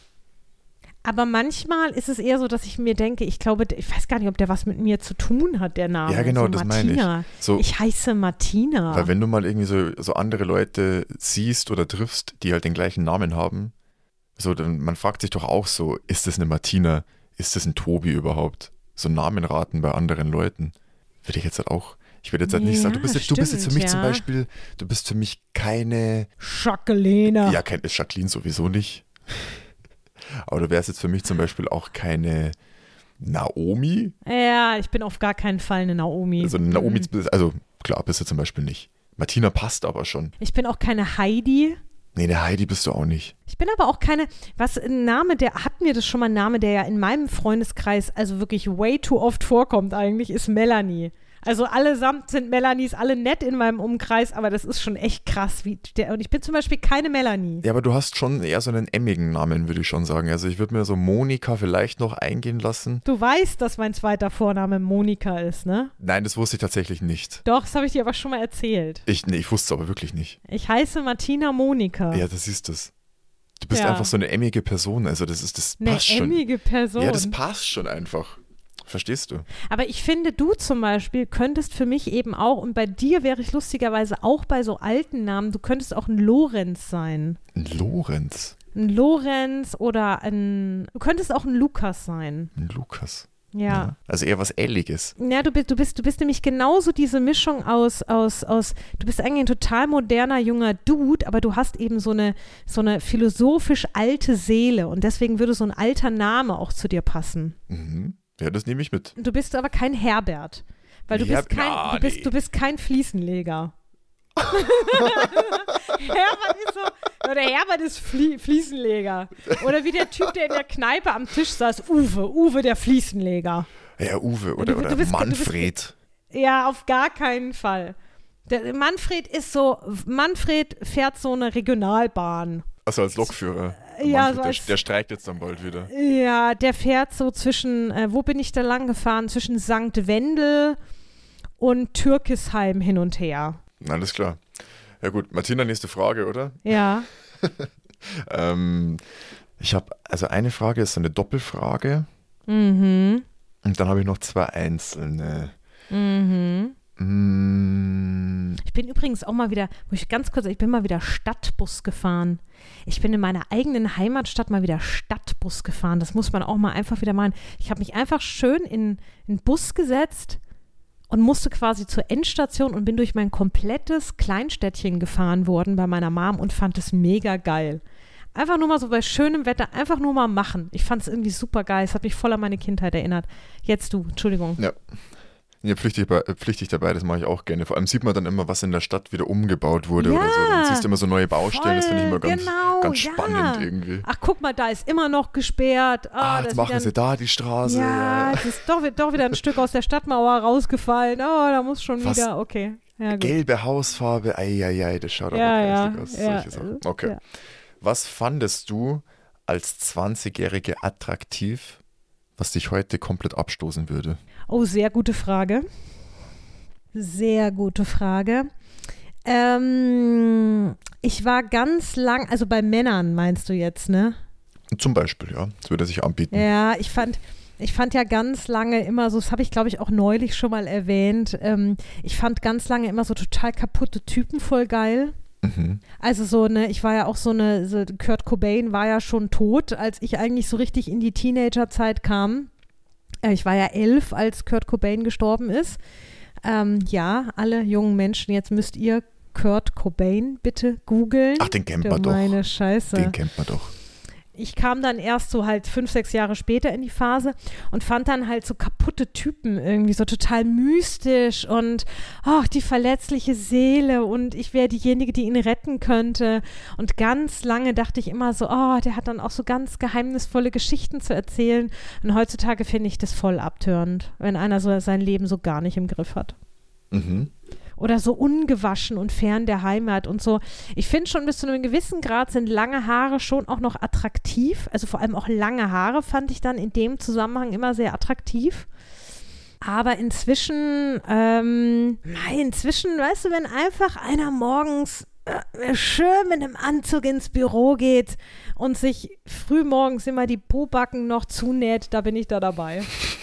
Aber manchmal ist es eher so, dass ich mir denke, ich glaube, ich weiß gar nicht, ob der was mit mir zu tun hat, der Name. Ja, genau, so das meine Martina. ich. So, Ich heiße Martina. weil wenn du mal irgendwie so, so andere Leute siehst oder triffst, die halt den gleichen Namen haben, so, dann man fragt sich doch auch so, ist das eine Martina? Ist das ein Tobi überhaupt? So Namen raten bei anderen Leuten. Würde ich jetzt halt auch, ich würde jetzt halt nicht Ja, sagen, du bist jetzt, du bist jetzt für mich stimmt, zum ja. Beispiel, du bist für mich keine, Jacqueline. ja, kein, ist Jacqueline sowieso nicht. Aber du wärst jetzt für mich zum Beispiel auch keine Naomi. Ja, ich bin auf gar keinen Fall eine Naomi. Also Naomi, Mhm. also klar, bist du zum Beispiel nicht. Martina passt aber schon. Ich bin auch keine Heidi. Nee, der Heidi bist du auch nicht. Ich bin aber auch keine, was ein Name, der, hatten wir das schon mal, ein Name, der ja in meinem Freundeskreis also wirklich way too oft vorkommt eigentlich, ist Melanie. Also allesamt sind Melanies, alle nett in meinem Umkreis, aber das ist schon echt krass. Wie der, und ich bin zum Beispiel keine Melanie. Ja, aber du hast schon eher so einen emmigen Namen, würde ich schon sagen. Also ich würde mir so Monika vielleicht noch eingehen lassen. Du weißt, dass mein zweiter Vorname Monika ist, ne? Nein, das wusste ich tatsächlich nicht. Doch, das habe ich dir aber schon mal erzählt. Ich, nee, ich wusste es aber wirklich nicht. Ich heiße Martina Monika. Ja, das ist es. Du bist Ja. einfach so eine emmige Person. Also das ist, das Eine passt schon. emmige Person. Ja, das passt schon einfach. Verstehst du? Aber ich finde, du zum Beispiel könntest für mich eben auch, und bei dir wäre ich lustigerweise auch bei so alten Namen, du könntest auch ein Lorenz sein. Ein Lorenz. Ein Lorenz oder ein, du könntest auch ein Lukas sein. Ein Lukas. Ja. Also eher was Ähnliches. Ja, du bist, du bist, du bist nämlich genauso diese Mischung aus, aus, aus, du bist eigentlich ein total moderner junger Dude, aber du hast eben so eine, so eine philosophisch alte Seele und deswegen würde so ein alter Name auch zu dir passen. Mhm. Ja, das nehme ich mit. Du bist aber kein Herbert, weil du Herb- bist kein, Na, du bist, nee. du bist kein Fliesenleger. Herbert ist so, oder Herbert ist Flie Fliesenleger. Oder wie der Typ, der in der Kneipe am Tisch saß, Uwe, Uwe der Fliesenleger. Ja, Uwe oder, Du- du oder bist- du bist- Manfred. Ja, auf gar keinen Fall. Der Manfred ist so, Manfred fährt so eine Regionalbahn. Also als Lokführer. Ja, Manfred, so der, als- der streikt jetzt dann bald wieder. Ja, der fährt so zwischen, äh, wo bin ich da lang gefahren? Zwischen Sankt Wendel und Türkisheim hin und her. Alles klar. Ja gut, Martina, nächste Frage, oder? Ja. Ähm, ich habe, also eine Frage ist so eine Doppelfrage Mhm. und dann habe ich noch zwei einzelne. Mhm. Mm, Ich bin übrigens auch mal wieder, muss ich ganz kurz, ich bin mal wieder Stadtbus gefahren. Ich bin in meiner eigenen Heimatstadt mal wieder Stadtbus gefahren. Das muss man auch mal einfach wieder machen. Ich habe mich einfach schön in einen Bus gesetzt und musste quasi zur Endstation und bin durch mein komplettes Kleinstädtchen gefahren worden bei meiner Mom und fand es mega geil. Einfach nur mal so bei schönem Wetter, einfach nur mal machen. Ich fand es irgendwie super geil. Es hat mich voll an meine Kindheit erinnert. Jetzt du, Entschuldigung. ja. Ja, pflichtig, bei- äh, pflichtig dabei, das mache ich auch gerne. Vor allem sieht man dann immer, was in der Stadt wieder umgebaut wurde Ja, oder so. Dann siehst du immer so neue Baustellen, das finde ich immer voll, ganz, genau, ganz ja. spannend irgendwie. Ach, guck mal, da ist immer noch gesperrt. Ah, Ah, da jetzt ist machen wieder sie ein, da die Straße. Ja, es ist doch, doch wieder ein Stück aus der Stadtmauer rausgefallen. Oh, da muss schon Was? wieder, okay. Ja, gut. Gelbe Hausfarbe, eieiei, das schaut Ja, aber ja, geistig aus. ja, Solche Sachen. Okay. ja. Was fandest du als zwanzigjährige attraktiv, was dich heute komplett abstoßen würde? Oh, sehr gute Frage. Sehr gute Frage. Ähm, ich war ganz lang, also bei Männern meinst du jetzt, ne? Zum Beispiel, ja. Das würde sich anbieten. Ja, ich fand, ich fand ja ganz lange immer so, das habe ich glaube ich auch neulich schon mal erwähnt, ähm, ich fand ganz lange immer so total kaputte Typen voll geil. Mhm. Also so ne, ich war ja auch so eine, so Kurt Cobain war ja schon tot, als ich eigentlich so richtig in die Teenagerzeit kam. Äh, ich war ja elf, als Kurt Cobain gestorben ist. Ähm, ja, alle jungen Menschen, jetzt müsst ihr Kurt Cobain bitte googeln. Ach, den kennt Du man doch. meine Scheiße. Den kennt man doch. Ich kam dann erst so halt fünf, sechs Jahre später in die Phase und fand dann halt so kaputte Typen irgendwie so total mystisch und ach, die verletzliche Seele und ich wäre diejenige, die ihn retten könnte. Und ganz lange dachte ich immer so, oh, der hat dann auch so ganz geheimnisvolle Geschichten zu erzählen. Und heutzutage finde ich das voll abtörend, wenn einer so sein Leben so gar nicht im Griff hat. Mhm. Oder so ungewaschen und fern der Heimat und so. Ich finde schon, bis zu einem gewissen Grad sind lange Haare schon auch noch attraktiv. Also vor allem auch lange Haare fand ich dann in dem Zusammenhang immer sehr attraktiv. Aber inzwischen, ähm, nein, inzwischen, weißt du, wenn einfach einer morgens äh, schön mit einem Anzug ins Büro geht und sich früh morgens immer die Pobacken noch zunäht, da bin ich da dabei.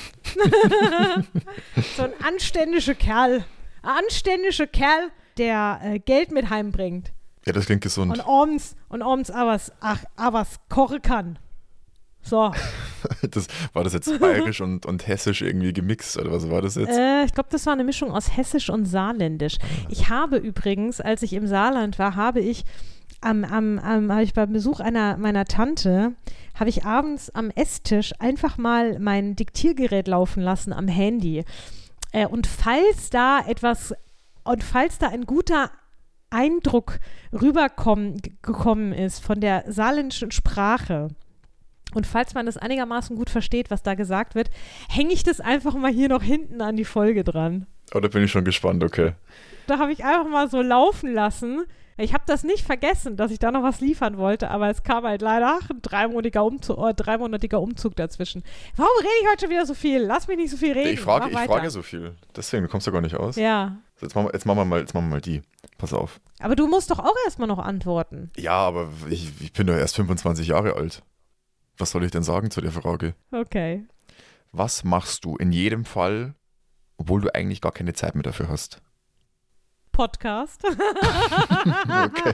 So ein anständiger Kerl. Ein anständiger Kerl, der äh, Geld mit heimbringt. Ja, das klingt gesund. Und abends, und abends auch was, ach, auch was kochen kann. So. Das, war das jetzt bayerisch und, und hessisch irgendwie gemixt, oder was war das jetzt? Äh, ich glaube, das war eine Mischung aus hessisch und saarländisch. Ich habe übrigens, als ich im Saarland war, habe ich am, am, am habe ich beim Besuch einer meiner Tante, habe ich abends am Esstisch einfach mal mein Diktiergerät laufen lassen am Handy. Äh, und falls da etwas, und falls da ein guter Eindruck rübergekommen gekommen ist von der saarländischen Sprache und falls man das einigermaßen gut versteht, was da gesagt wird, hänge ich das einfach mal hier noch hinten an die Folge dran. Oh, da bin ich schon gespannt, okay. Da habe ich einfach mal so laufen lassen. Ich habe das nicht vergessen, dass ich da noch was liefern wollte, aber es kam halt leider ein dreimonatiger Umzug, oh, dreimonatiger Umzug dazwischen. Warum rede ich heute schon wieder so viel? Lass mich nicht so viel reden. Ich frage, Mach ich weiter. frage so viel. Deswegen, du kommst ja gar nicht aus. Ja. So, jetzt, machen wir, jetzt, machen wir mal, jetzt machen wir mal die. Pass auf. Aber du musst doch auch erstmal noch antworten. Ja, aber ich, ich bin doch erst fünfundzwanzig Jahre alt. Was soll ich denn sagen zu der Frage? Okay. Was machst du in jedem Fall, obwohl du eigentlich gar keine Zeit mehr dafür hast? Podcast. Okay.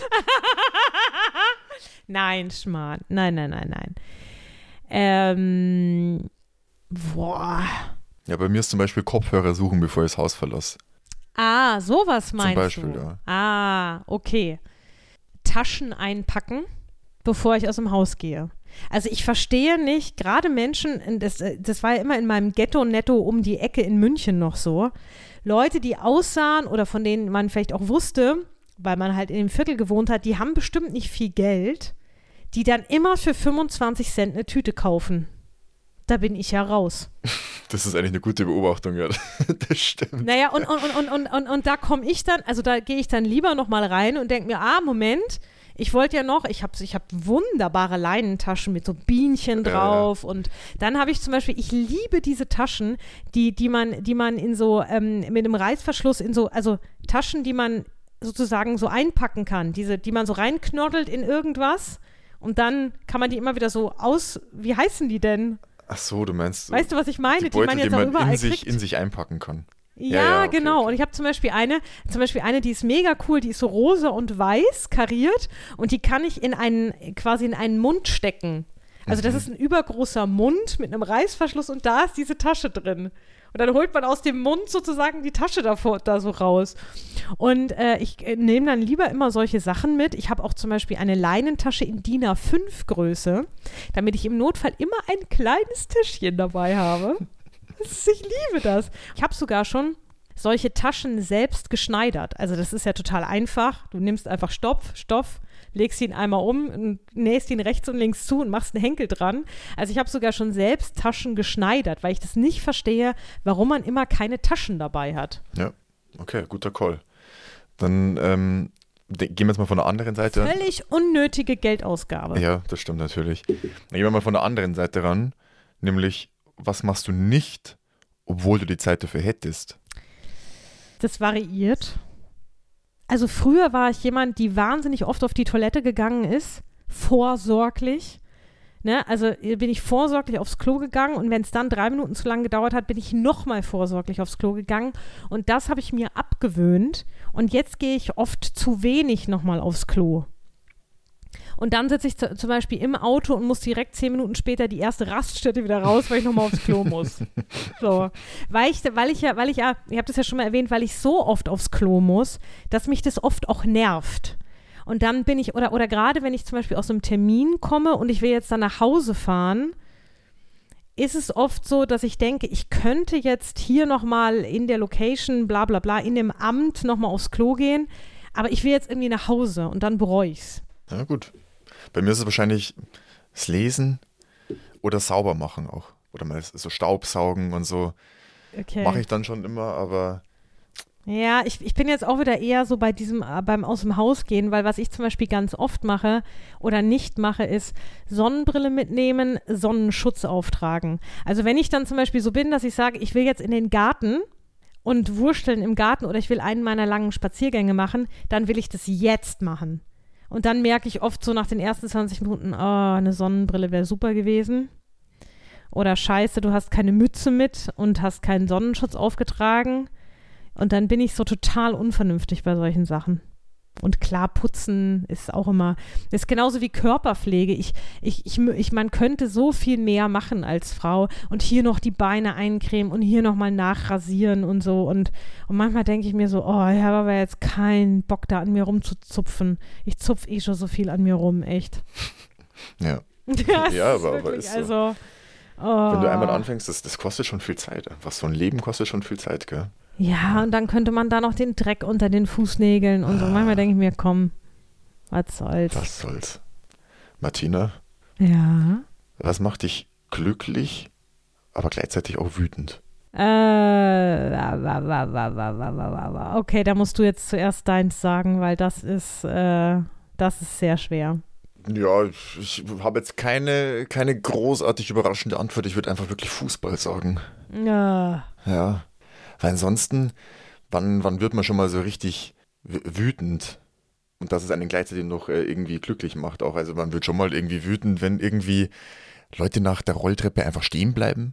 Nein, Schmarrn. Nein, nein, nein, nein. Ähm, boah. Ja, bei mir ist zum Beispiel Kopfhörer suchen, bevor ich das Haus verlasse. Ah, sowas meinst Zum Beispiel, du? ja. Ah, okay. Taschen einpacken, bevor ich aus dem Haus gehe. Also ich verstehe nicht, gerade Menschen, das, das war ja immer in meinem Ghetto-Netto um die Ecke in München noch so, Leute, die aussahen oder von denen man vielleicht auch wusste, weil man halt in dem Viertel gewohnt hat, die haben bestimmt nicht viel Geld, die dann immer für fünfundzwanzig Cent eine Tüte kaufen. Da bin ich ja raus. Das ist eigentlich eine gute Beobachtung, ja. Das stimmt. Naja, und, und, und, und, und, und da komme ich dann, also da gehe ich dann lieber noch mal rein und denke mir, ah, Moment, ich wollte ja noch, ich habe ich hab wunderbare Leinentaschen mit so Bienchen drauf ja, ja. Und dann habe ich zum Beispiel, ich liebe diese Taschen, die, die man, die man in so, ähm, mit einem Reißverschluss in so, also Taschen, die man sozusagen so einpacken kann, diese, die man so reinknoddelt in irgendwas und dann kann man die immer wieder so aus, wie heißen die denn? Ach so, du meinst so weißt du, was ich meine? die Beutel, die man jetzt die auch man überall in sich, kriegt. in sich einpacken kann. Ja, ja, ja okay, genau. okay. Und ich habe zum Beispiel eine, zum Beispiel eine, die ist mega cool, die ist so rosa und weiß kariert und die kann ich in einen, quasi in einen Mund stecken. Also das Mhm. ist ein übergroßer Mund mit einem Reißverschluss und da ist diese Tasche drin. Und dann holt man aus dem Mund sozusagen die Tasche davor, da so raus. Und äh, ich äh, nehme dann lieber immer solche Sachen mit. Ich habe auch zum Beispiel eine Leinentasche in D I N A fünf Größe, damit ich im Notfall immer ein kleines Tischchen dabei habe. Ich liebe das. Ich habe sogar schon solche Taschen selbst geschneidert. Also das ist ja total einfach. Du nimmst einfach Stoff, Stoff, legst ihn einmal um und nähst ihn rechts und links zu und machst einen Henkel dran. Also ich habe sogar schon selbst Taschen geschneidert, weil ich das nicht verstehe, warum man immer keine Taschen dabei hat. Ja, okay, guter Call. Dann ähm, de- gehen wir jetzt mal von der anderen Seite. Völlig unnötige Geldausgabe. Ja, das stimmt natürlich. Dann gehen wir mal von der anderen Seite ran, nämlich was machst du nicht, obwohl du die Zeit dafür hättest? Das variiert. Also früher war ich jemand, die wahnsinnig oft auf die Toilette gegangen ist, vorsorglich. Ne? Also bin ich vorsorglich aufs Klo gegangen und wenn es dann drei Minuten zu lang gedauert hat, bin ich nochmal vorsorglich aufs Klo gegangen und das habe ich mir abgewöhnt und jetzt gehe ich oft zu wenig nochmal aufs Klo. Und dann sitze ich z- zum Beispiel im Auto und muss direkt zehn Minuten später die erste Raststätte wieder raus, weil ich nochmal aufs Klo muss. So. Weil ich, weil ich ja, weil ich ja, ich habe das ja schon mal erwähnt, weil ich so oft aufs Klo muss, dass mich das oft auch nervt. Und dann bin ich, oder, oder gerade wenn ich zum Beispiel aus einem Termin komme und ich will jetzt dann nach Hause fahren, ist es oft so, dass ich denke, ich könnte jetzt hier nochmal in der Location, bla bla bla, in dem Amt nochmal aufs Klo gehen, aber ich will jetzt irgendwie nach Hause und dann bereue ich es. Ja, gut. Bei mir ist es wahrscheinlich das Lesen oder sauber machen auch. Oder mal so Staubsaugen und so. Okay. Mache ich dann schon immer, aber Ja, ich, ich bin jetzt auch wieder eher so bei diesem, äh, beim aus dem Haus gehen, weil was ich zum Beispiel ganz oft mache oder nicht mache, ist Sonnenbrille mitnehmen, Sonnenschutz auftragen. Also wenn ich dann zum Beispiel so bin, dass ich sage, ich will jetzt in den Garten und wursteln im Garten oder ich will einen meiner langen Spaziergänge machen, dann will ich das jetzt machen. Und dann merke ich oft so nach den ersten zwanzig Minuten, oh, eine Sonnenbrille wäre super gewesen. Oder scheiße, du hast keine Mütze mit und hast keinen Sonnenschutz aufgetragen. Und dann bin ich so total unvernünftig bei solchen Sachen. Und klar, putzen ist auch immer, ist genauso wie Körperpflege. Ich, ich, ich, ich, man könnte so viel mehr machen als Frau und hier noch die Beine eincremen und hier nochmal nachrasieren und so. Und, und manchmal denke ich mir so, oh, ich habe aber jetzt keinen Bock, da an mir rumzuzupfen. Ich zupfe eh schon so viel an mir rum, echt. ja. Das Ja, ist aber, aber wirklich, ist so. also, oh. Wenn du einmal anfängst, das, das kostet schon viel Zeit. Was so ein Leben kostet schon viel Zeit, gell? Ja, und dann könnte man da noch den Dreck unter den Fußnägeln und so. Manchmal denke ich mir, komm, was soll's. Was soll's. Martina, Ja. was macht dich glücklich, aber gleichzeitig auch wütend? Äh, wa, wa, wa, wa, wa, wa, wa, wa. Okay, da musst du jetzt zuerst deins sagen, weil das ist, äh, das ist sehr schwer. Ja, ich, ich habe jetzt keine, keine großartig überraschende Antwort. Ich würde einfach wirklich Fußball sagen. Ja. Ja. Weil ansonsten, wann, wann wird man schon mal so richtig w- wütend? Und dass es einen gleichzeitig noch äh, irgendwie glücklich macht auch. Also man wird schon mal irgendwie wütend, wenn irgendwie Leute nach der Rolltreppe einfach stehen bleiben.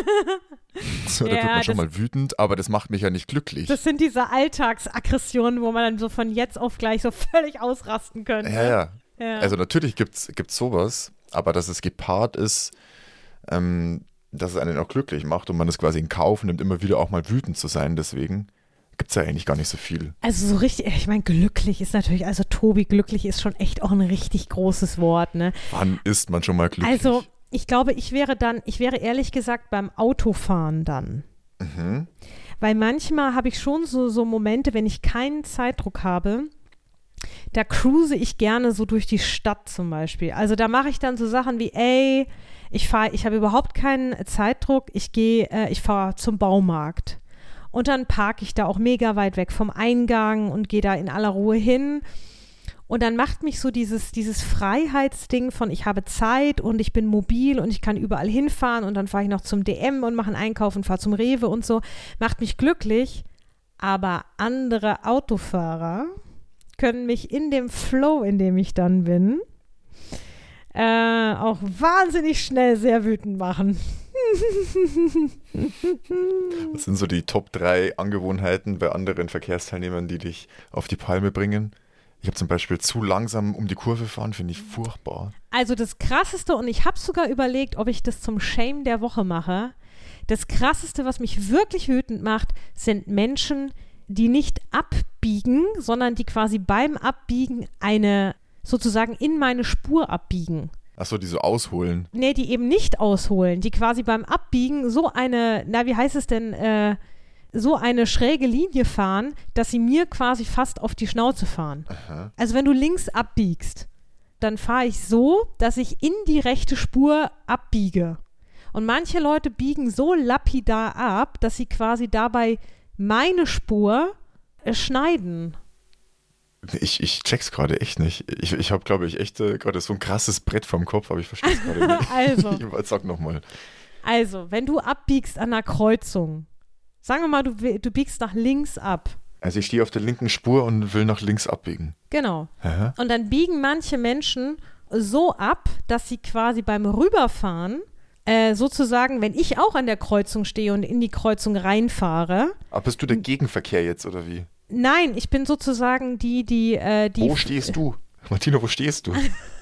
So, da Ja, wird man schon das- mal wütend, aber das macht mich ja nicht glücklich. Das sind diese Alltagsaggressionen, wo man dann so von jetzt auf gleich so völlig ausrasten könnte. Ja, ja. Ja. Also natürlich gibt es sowas, aber dass es gepaart ist, ähm, dass es einen auch glücklich macht und man es quasi in Kauf nimmt, immer wieder auch mal wütend zu sein, deswegen gibt es ja eigentlich gar nicht so viel. Also so richtig, ich meine, glücklich ist natürlich, also Tobi, glücklich ist schon echt auch ein richtig großes Wort, ne? Wann ist man schon mal glücklich? Also ich glaube, ich wäre dann, ich wäre ehrlich gesagt beim Autofahren dann. Mhm. Weil manchmal habe ich schon so, so Momente, wenn ich keinen Zeitdruck habe, da cruise ich gerne so durch die Stadt zum Beispiel. Also da mache ich dann so Sachen wie, ey, ich fahre, ich habe überhaupt keinen Zeitdruck, ich gehe, äh, ich fahre zum Baumarkt. Und dann parke ich da auch mega weit weg vom Eingang und gehe da in aller Ruhe hin. Und dann macht mich so dieses, dieses Freiheitsding von, ich habe Zeit und ich bin mobil und ich kann überall hinfahren und dann fahre ich noch zum D M und mache einen Einkauf und fahre zum Rewe und so, macht mich glücklich. Aber andere Autofahrer können mich in dem Flow, in dem ich dann bin, äh, auch wahnsinnig schnell sehr wütend machen. Was sind so die Top drei Angewohnheiten bei anderen Verkehrsteilnehmern, die dich auf die Palme bringen? Ich habe zum Beispiel zu langsam um die Kurve fahren, finde ich furchtbar. Also das Krasseste, und ich habe sogar überlegt, ob ich das zum Shame der Woche mache, das Krasseste, was mich wirklich wütend macht, sind Menschen, die nicht abbiegen, sondern die quasi beim Abbiegen eine, sozusagen in meine Spur abbiegen. Achso, die so ausholen. Nee, die eben nicht ausholen, die quasi beim Abbiegen so eine, na, wie heißt es denn, äh, so eine schräge Linie fahren, dass sie mir quasi fast auf die Schnauze fahren. Aha. Also wenn du links abbiegst, dann fahre ich so, dass ich in die rechte Spur abbiege. Und manche Leute biegen so lapidar ab, dass sie quasi dabei meine Spur äh, schneiden. Ich, ich check's gerade echt nicht. Ich, ich habe, glaube ich, echt äh, gerade so ein krasses Brett vorm Kopf, aber ich verstehe es gerade nicht. Also. Ich, sag nochmal. Also, wenn du abbiegst an einer Kreuzung, sagen wir mal, du, du biegst nach links ab. Also ich stehe auf der linken Spur und will nach links abbiegen. Genau. Aha. Und dann biegen manche Menschen so ab, dass sie quasi beim Rüberfahren äh, sozusagen, wenn ich auch an der Kreuzung stehe und in die Kreuzung reinfahre. Aber bist du der Gegenverkehr jetzt, oder wie? Nein, ich bin sozusagen die, die, äh, die. Wo stehst du? Martina, wo stehst du?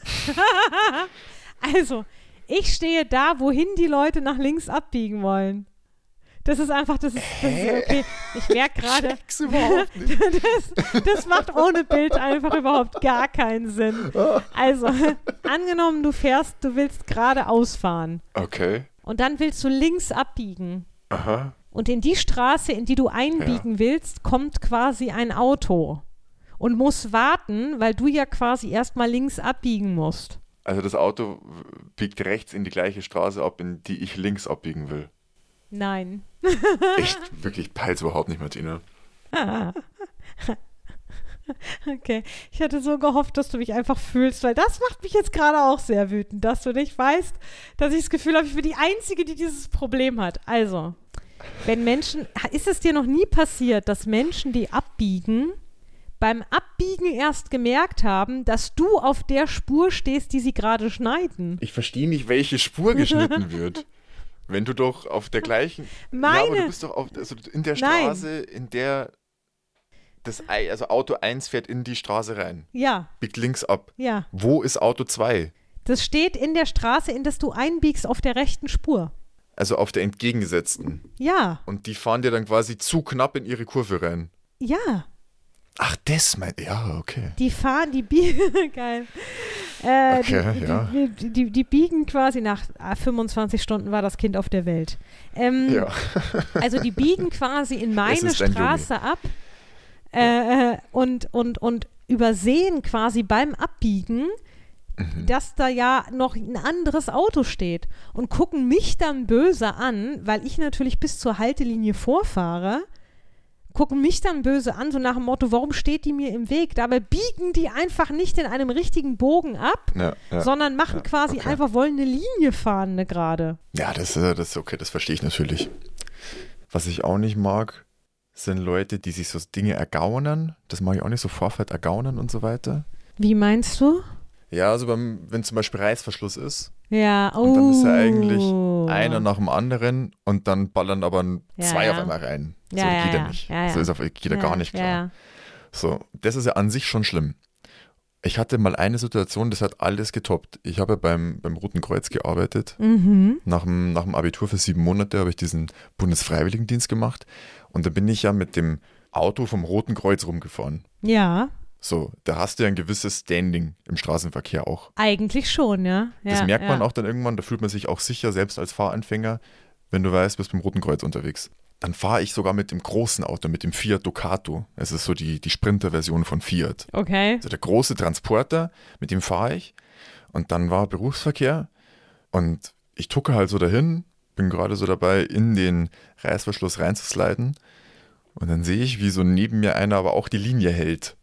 Also, ich stehe da, wohin die Leute nach links abbiegen wollen. Das ist einfach, das ist, das ist okay. Ich merke gerade, das, das macht ohne Bild einfach überhaupt gar keinen Sinn. Also, angenommen, du fährst, du willst geradeaus fahren. Okay. Und dann willst du links abbiegen. Aha. Und in die Straße, in die du einbiegen ja. willst, kommt quasi ein Auto. Und muss warten, weil du ja quasi erstmal links abbiegen musst. Also das Auto biegt rechts in die gleiche Straße ab, in die ich links abbiegen will. Nein. Echt, wirklich, peil's überhaupt nicht, Martina. Okay, ich hatte so gehofft, dass du mich einfach fühlst, weil das macht mich jetzt gerade auch sehr wütend, dass du nicht weißt, dass ich das Gefühl habe, ich bin die Einzige, die dieses Problem hat. Also, wenn Menschen, ist es dir noch nie passiert, dass Menschen, die abbiegen, beim Abbiegen erst gemerkt haben, dass du auf der Spur stehst, die sie gerade schneiden? Ich verstehe nicht, welche Spur geschnitten wird. Wenn du doch auf der gleichen... Meine... Ja, aber du bist doch auf, also in der Straße, Nein. in der das also Auto eins fährt in die Straße rein. Ja. Biegt links ab. Ja. Wo ist Auto zwei? Das steht in der Straße, in das du einbiegst, auf der rechten Spur. Also auf der entgegengesetzten. Ja. Und die fahren dir dann quasi zu knapp in ihre Kurve rein. Ja. Ach, das meint... Ja, okay. Die fahren, die biegen... Geil. Äh, okay, die, ja. Die, die, die, die biegen quasi nach fünfundzwanzig Stunden war das Kind auf der Welt. Ähm, ja. Also die biegen quasi in meine Straße ab äh, und, und, und übersehen quasi beim Abbiegen, mhm. dass da ja noch ein anderes Auto steht und gucken mich dann böse an, weil ich natürlich bis zur Haltelinie vorfahre, gucken mich dann böse an, so nach dem Motto, warum steht die mir im Weg? Dabei biegen die einfach nicht in einem richtigen Bogen ab, ja, ja, sondern machen ja, quasi okay. einfach, wollen eine Linie fahren, eine gerade. Ja, das, das ist okay, das verstehe ich natürlich. Was ich auch nicht mag, sind Leute, die sich so Dinge ergaunern. Das mag ich auch nicht, so Vorfahrt ergaunern und so weiter. Wie meinst du? Ja, also beim, wenn zum Beispiel Reißverschluss ist. Ja, oh. Und dann ist ja eigentlich einer nach dem anderen und dann ballern aber ja, zwei ja. auf einmal rein. Ja, so ja, geht ja, ja. nicht. Ja, ja. So ist auf, geht ja gar nicht klar. Ja, ja. So, das ist ja an sich schon schlimm. Ich hatte mal eine Situation, das hat alles getoppt. Ich habe beim, beim Roten Kreuz gearbeitet. Mhm. Nach dem, nach dem Abitur für sieben Monate habe ich diesen Bundesfreiwilligendienst gemacht. Und da bin ich ja mit dem Auto vom Roten Kreuz rumgefahren. Ja. So, da hast du ja ein gewisses Standing im Straßenverkehr auch. Eigentlich schon, ja. ja das merkt man ja. auch dann irgendwann, da fühlt man sich auch sicher, selbst als Fahranfänger, wenn du weißt, du bist beim Roten Kreuz unterwegs. Dann fahre ich sogar mit dem großen Auto, mit dem Fiat Ducato. Es ist so die, die Sprinter-Version von Fiat. Okay. Also der große Transporter, mit dem fahre ich. Und dann war Berufsverkehr und ich tucke halt so dahin, bin gerade so dabei, in den Reißverschluss reinzusliden. Und dann sehe ich, wie so neben mir einer aber auch die Linie hält.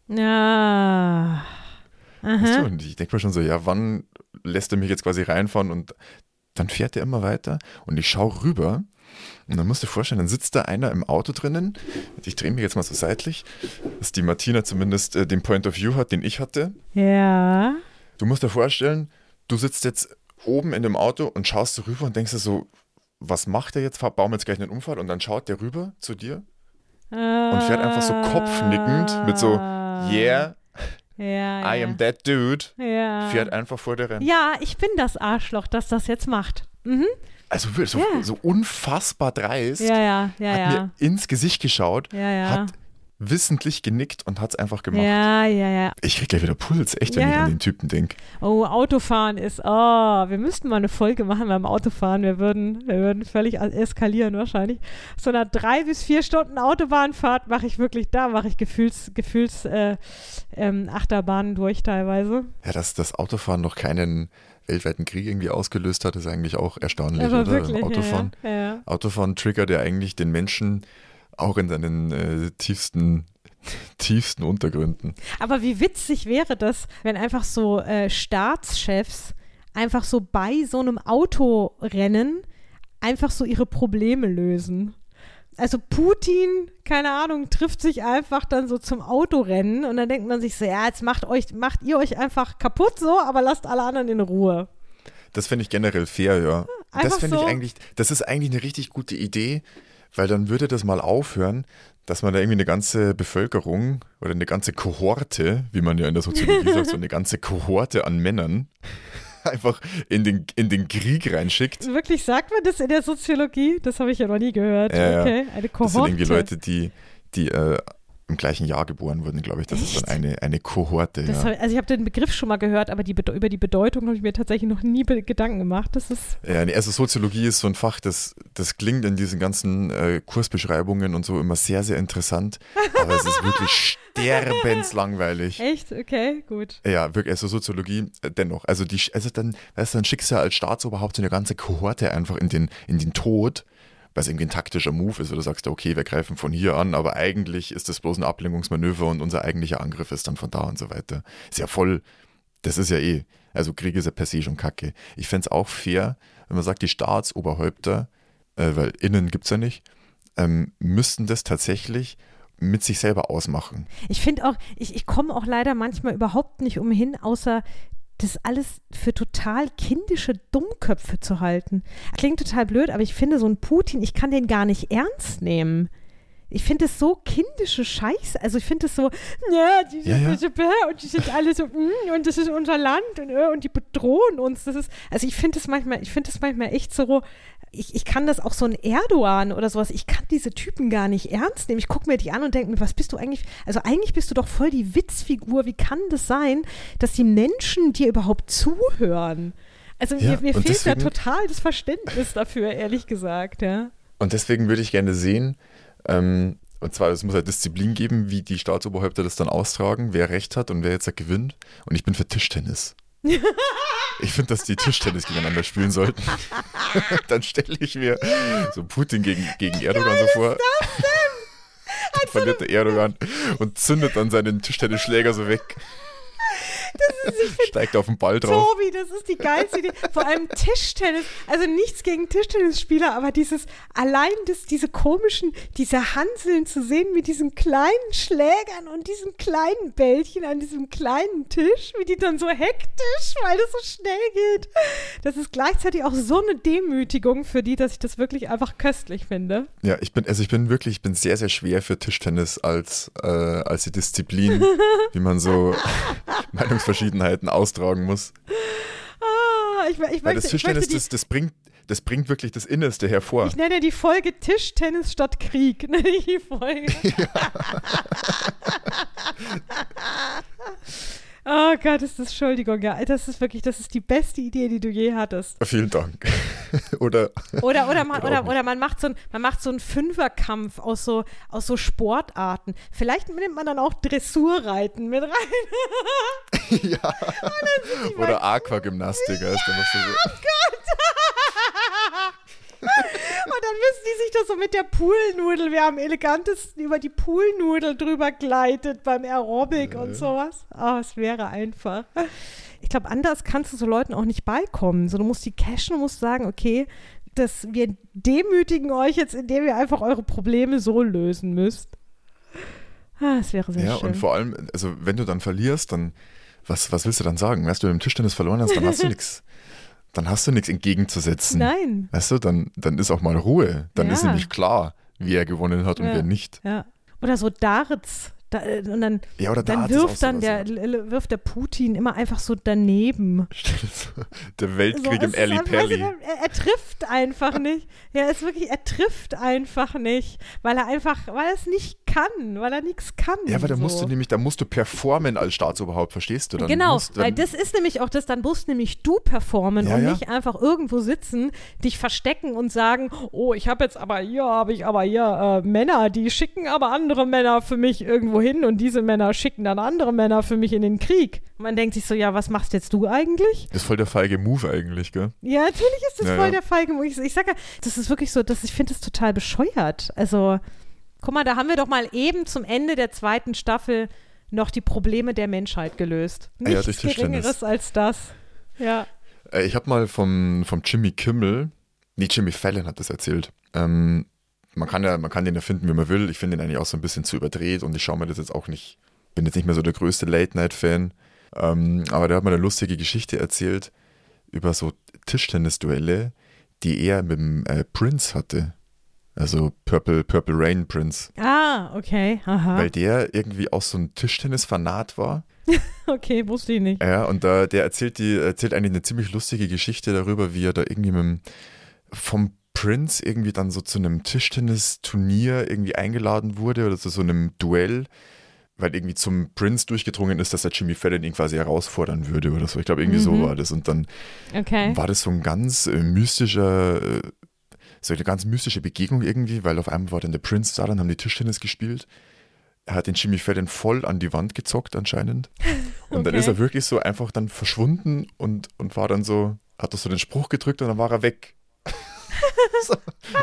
Ja. Weißt du, und ich denke mir schon so, ja, wann lässt er mich jetzt quasi reinfahren? Und dann fährt er immer weiter und ich schaue rüber und dann musst du dir vorstellen, dann sitzt da einer im Auto drinnen. Ich drehe mich jetzt mal so seitlich, dass die Martina zumindest äh, den Point of View hat, den ich hatte. Ja. Du musst dir vorstellen, du sitzt jetzt oben in dem Auto und schaust du rüber und denkst dir so, was macht der jetzt? Bauen wir jetzt gleich einen Unfall? Und dann schaut der rüber zu dir und fährt einfach so kopfnickend mit so, yeah, ja, I ja. am that dude, ja. fährt einfach vor dir rein. Ja, ich bin das Arschloch, das das jetzt macht. Mhm. Also so, ja. so unfassbar dreist, ja, ja, ja, hat ja. mir ins Gesicht geschaut, ja, ja. hat wissentlich genickt und hat es einfach gemacht. Ja, ja, ja. Ich krieg gleich wieder Puls, echt, wenn ja, ich ja. an den Typen denke. Oh, Autofahren ist, oh, wir müssten mal eine Folge machen beim Autofahren. Wir würden, wir würden völlig eskalieren wahrscheinlich. So einer drei bis vier Stunden Autobahnfahrt mache ich wirklich, da mache ich Gefühls, Gefühls äh, ähm, Achterbahnen durch teilweise. Ja, dass das Autofahren noch keinen weltweiten Krieg irgendwie ausgelöst hat, ist eigentlich auch erstaunlich, Aber oder? wirklich, Autofahren. Ja, ja. Autofahren triggert ja eigentlich den Menschen auch in seinen äh, tiefsten, tiefsten Untergründen. Aber wie witzig wäre das, wenn einfach so äh, Staatschefs einfach so bei so einem Autorennen einfach so ihre Probleme lösen. Also Putin, keine Ahnung, trifft sich einfach dann so zum Autorennen und dann denkt man sich so, ja, jetzt macht euch, macht ihr euch einfach kaputt so, aber lasst alle anderen in Ruhe. Das finde ich generell fair, ja. Einfach Das finde so. ich eigentlich, das ist eigentlich eine richtig gute Idee, weil dann würde das mal aufhören, dass man da irgendwie eine ganze Bevölkerung oder eine ganze Kohorte, wie man ja in der Soziologie sagt, so eine ganze Kohorte an Männern einfach in den, in den Krieg reinschickt. Wirklich, sagt man das in der Soziologie? Das habe ich ja noch nie gehört. Ja, okay, eine Kohorte. Das sind irgendwie Leute, die, die äh, im gleichen Jahr geboren wurden, glaube ich. Das Echt? ist dann eine, eine Kohorte. Das ja. hab, also ich habe den Begriff schon mal gehört, aber die, über die Bedeutung habe ich mir tatsächlich noch nie be- Gedanken gemacht. Das ist ja, nee, also Soziologie ist so ein Fach, das, das klingt in diesen ganzen äh, Kursbeschreibungen und so immer sehr, sehr interessant, aber es ist wirklich sterbenslangweilig. Echt? Okay, gut. Ja, wirklich, also Soziologie äh, dennoch. Also, die, also dann, weißt du, dann schickst du als Staatsoberhaupt so eine ganze Kohorte einfach in den, in den Tod, was irgendwie ein taktischer Move ist, oder sagst du, okay, wir greifen von hier an, aber eigentlich ist das bloß ein Ablenkungsmanöver und unser eigentlicher Angriff ist dann von da und so weiter. Ist ja voll, das ist ja eh, also Krieg ist ja per se schon kacke. Ich fände es auch fair, wenn man sagt, die Staatsoberhäupter, äh, weil innen gibt es ja nicht, ähm, müssten das tatsächlich mit sich selber ausmachen. Ich finde auch, ich, ich komme auch leider manchmal überhaupt nicht umhin, außer das alles für total kindische Dummköpfe zu halten. Klingt total blöd, aber ich finde so einen Putin, ich kann den gar nicht ernst nehmen. Ich finde es so kindische Scheiße. Also ich finde es so, ja, die sind ja, ja. und die sind alle so, mm, und das ist unser Land und, und die bedrohen uns. Das ist, also ich finde es manchmal, ich finde es manchmal echt so, ich, ich kann das auch so ein Erdogan oder sowas, ich kann diese Typen gar nicht ernst nehmen. Ich gucke mir die an und denke mir, was bist du eigentlich, also eigentlich bist du doch voll die Witzfigur. Wie kann das sein, dass die Menschen dir überhaupt zuhören? Also ja, mir, mir fehlt deswegen, da total das Verständnis dafür, ehrlich gesagt, ja. Und deswegen würde ich gerne sehen, ähm, und zwar, es muss halt Disziplin geben, wie die Staatsoberhäupter das dann austragen, wer Recht hat und wer jetzt gewinnt. Und ich bin für Tischtennis. Ich finde, dass die Tischtennis gegeneinander spielen sollten. Dann stelle ich mir so Putin gegen, gegen Erdogan so vor. Dann verliert der Erdogan und zündet dann seinen Tischtennisschläger so weg. Das ist, ich find, steigt auf den Ball drauf. Tobi, das ist die geilste Idee. Vor allem Tischtennis, also nichts gegen Tischtennisspieler, aber dieses, allein das, diese komischen, diese Hanseln zu sehen mit diesen kleinen Schlägern und diesen kleinen Bällchen an diesem kleinen Tisch, wie die dann so hektisch, weil das so schnell geht. Das ist gleichzeitig auch so eine Demütigung für die, dass ich das wirklich einfach köstlich finde. Ja, ich bin, also ich bin wirklich, ich bin sehr, sehr schwer für Tischtennis als, äh, als die Disziplin, wie man so Meinungsverschiedenheiten austragen muss. Ah, ich, ich Weil möchte, das Tischtennis, die, das, das, bringt, das bringt wirklich das Innerste hervor. Ich nenne die Folge Tischtennis statt Krieg. Nenne ich die Folge. Ja. Oh Gott, ist das, Entschuldigung, ja, das ist wirklich, das ist die beste Idee, die du je hattest. Vielen Dank. oder, oder, oder, man, oder, oder man macht so ein, man macht so einen Fünferkampf aus so, aus so Sportarten. Vielleicht nimmt man dann auch Dressurreiten mit rein. Ja. Oder Aquagymnastik. Ja, heißt, dann machst du so. Oh Gott. Und dann müssen die sich das so mit der Poolnudel, wir haben elegantesten über die Poolnudel drüber gleitet beim Aerobic ja, und sowas. Ah, oh, es wäre einfach. Ich glaube, anders kannst du so Leuten auch nicht beikommen. So, du musst die cashen und musst sagen, okay, dass wir demütigen euch jetzt, indem ihr einfach eure Probleme so lösen müsst. Ah, es wäre sehr ja, schön. Und vor allem, also wenn du dann verlierst, dann, was, was willst du dann sagen? Wenn du im Tischtennis verloren hast, dann hast du nichts. Dann hast du nichts entgegenzusetzen. Nein. Weißt du, dann, dann ist auch mal Ruhe. Dann ja. ist nämlich klar, wer gewonnen hat und ja. wer nicht. Ja. Oder so Darts. Da, und dann, ja, oder dann Darts wirft dann sowas, der, ja. wirft der Putin immer einfach so daneben. Der Weltkrieg so, im Ali Pally. Er, er trifft einfach nicht. Ja, es ist wirklich, er trifft einfach nicht, weil er einfach, weil er es nicht kann, weil er nichts kann. Ja, aber da so. musst du nämlich, da musst du performen als Staatsoberhaupt, verstehst du? Dann genau, musst, dann, weil das ist nämlich auch das, dann musst nämlich du performen ja, und ja. nicht einfach irgendwo sitzen, dich verstecken und sagen, oh, ich habe jetzt aber hier, habe ich aber hier äh, Männer, die schicken aber andere Männer für mich irgendwo hin und diese Männer schicken dann andere Männer für mich in den Krieg. Und man denkt sich so, ja, was machst jetzt du eigentlich? Das ist voll der feige Move eigentlich, gell? Ja, natürlich ist das ja, voll ja. der feige Move. Ich, ich sage ja, das ist wirklich so, dass ich finde das total bescheuert. Also, guck mal, da haben wir doch mal eben zum Ende der zweiten Staffel noch die Probleme der Menschheit gelöst. Nichts ja, Geringeres als das. Ja. Ich habe mal vom, vom Jimmy Kimmel, nee, Jimmy Fallon hat das erzählt, ähm, man kann ja, man kann den ja finden, wie man will. Ich finde den eigentlich auch so ein bisschen zu überdreht und ich schaue mir das jetzt auch nicht, bin jetzt nicht mehr so der größte Late-Night-Fan, ähm, aber der hat mal eine lustige Geschichte erzählt über so Tischtennisduelle, die er mit dem äh, Prince hatte. Also Purple, Purple Rain Prince. Ah, okay, aha. Weil der irgendwie auch so ein Tischtennis-Fanat war. Okay, wusste ich nicht. Ja, und äh, der erzählt, die, erzählt eigentlich eine ziemlich lustige Geschichte darüber, wie er da irgendwie mit dem, vom Prince irgendwie dann so zu einem Tischtennisturnier irgendwie eingeladen wurde oder zu so einem Duell, weil irgendwie zum Prince durchgedrungen ist, dass er Jimmy Fallon ihn quasi herausfordern würde oder so. Ich glaube, irgendwie Mhm. so war das. Und dann Okay. war das so ein ganz äh, mystischer, äh, so eine ganz mystische Begegnung irgendwie, weil auf einmal war dann der Prince da, dann haben die Tischtennis gespielt. Er hat den Jimmy Fallon voll an die Wand gezockt anscheinend. Und dann Okay. ist er wirklich so einfach dann verschwunden und, und war dann so, hat doch so den Spruch gedrückt und dann war er weg. So.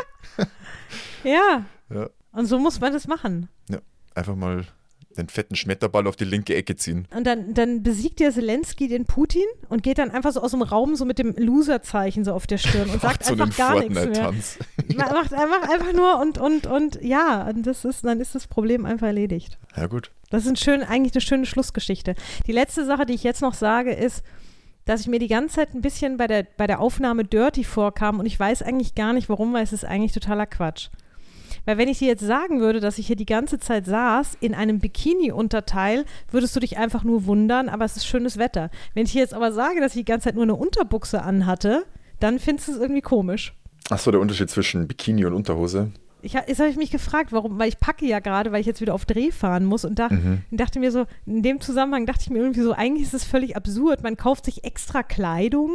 Ja. Ja. Und so muss man das machen. Einfach mal den fetten Schmetterball auf die linke Ecke ziehen. Und dann, dann besiegt der Zelensky den Putin und geht dann einfach so aus dem Raum so mit dem Loser-Zeichen so auf der Stirn und sagt Macht so einen einfach gar nichts mehr. Fortnite-Tanz. Ma- Macht einfach, einfach nur und, und, und ja, und das ist, dann ist das Problem einfach erledigt. Ja gut. Das ist ein schön, eigentlich eine schöne Schlussgeschichte. Die letzte Sache, die ich jetzt noch sage, ist, dass ich mir die ganze Zeit ein bisschen bei der, bei der Aufnahme dirty vorkam und ich weiß eigentlich gar nicht, warum, weil es ist eigentlich totaler Quatsch. Weil wenn ich dir jetzt sagen würde, dass ich hier die ganze Zeit saß in einem Bikini-Unterteil, würdest du dich einfach nur wundern, aber es ist schönes Wetter. Wenn ich dir jetzt aber sage, dass ich die ganze Zeit nur eine Unterbuchse anhatte, dann findest du es irgendwie komisch. Achso, der Unterschied zwischen Bikini und Unterhose. Ich, ha- jetzt habe ich mich gefragt, warum, weil ich packe ja gerade, weil ich jetzt wieder auf Dreh fahren muss und da, Mhm. dachte mir so, in dem Zusammenhang dachte ich mir irgendwie so, eigentlich ist es völlig absurd. Man kauft sich extra Kleidung,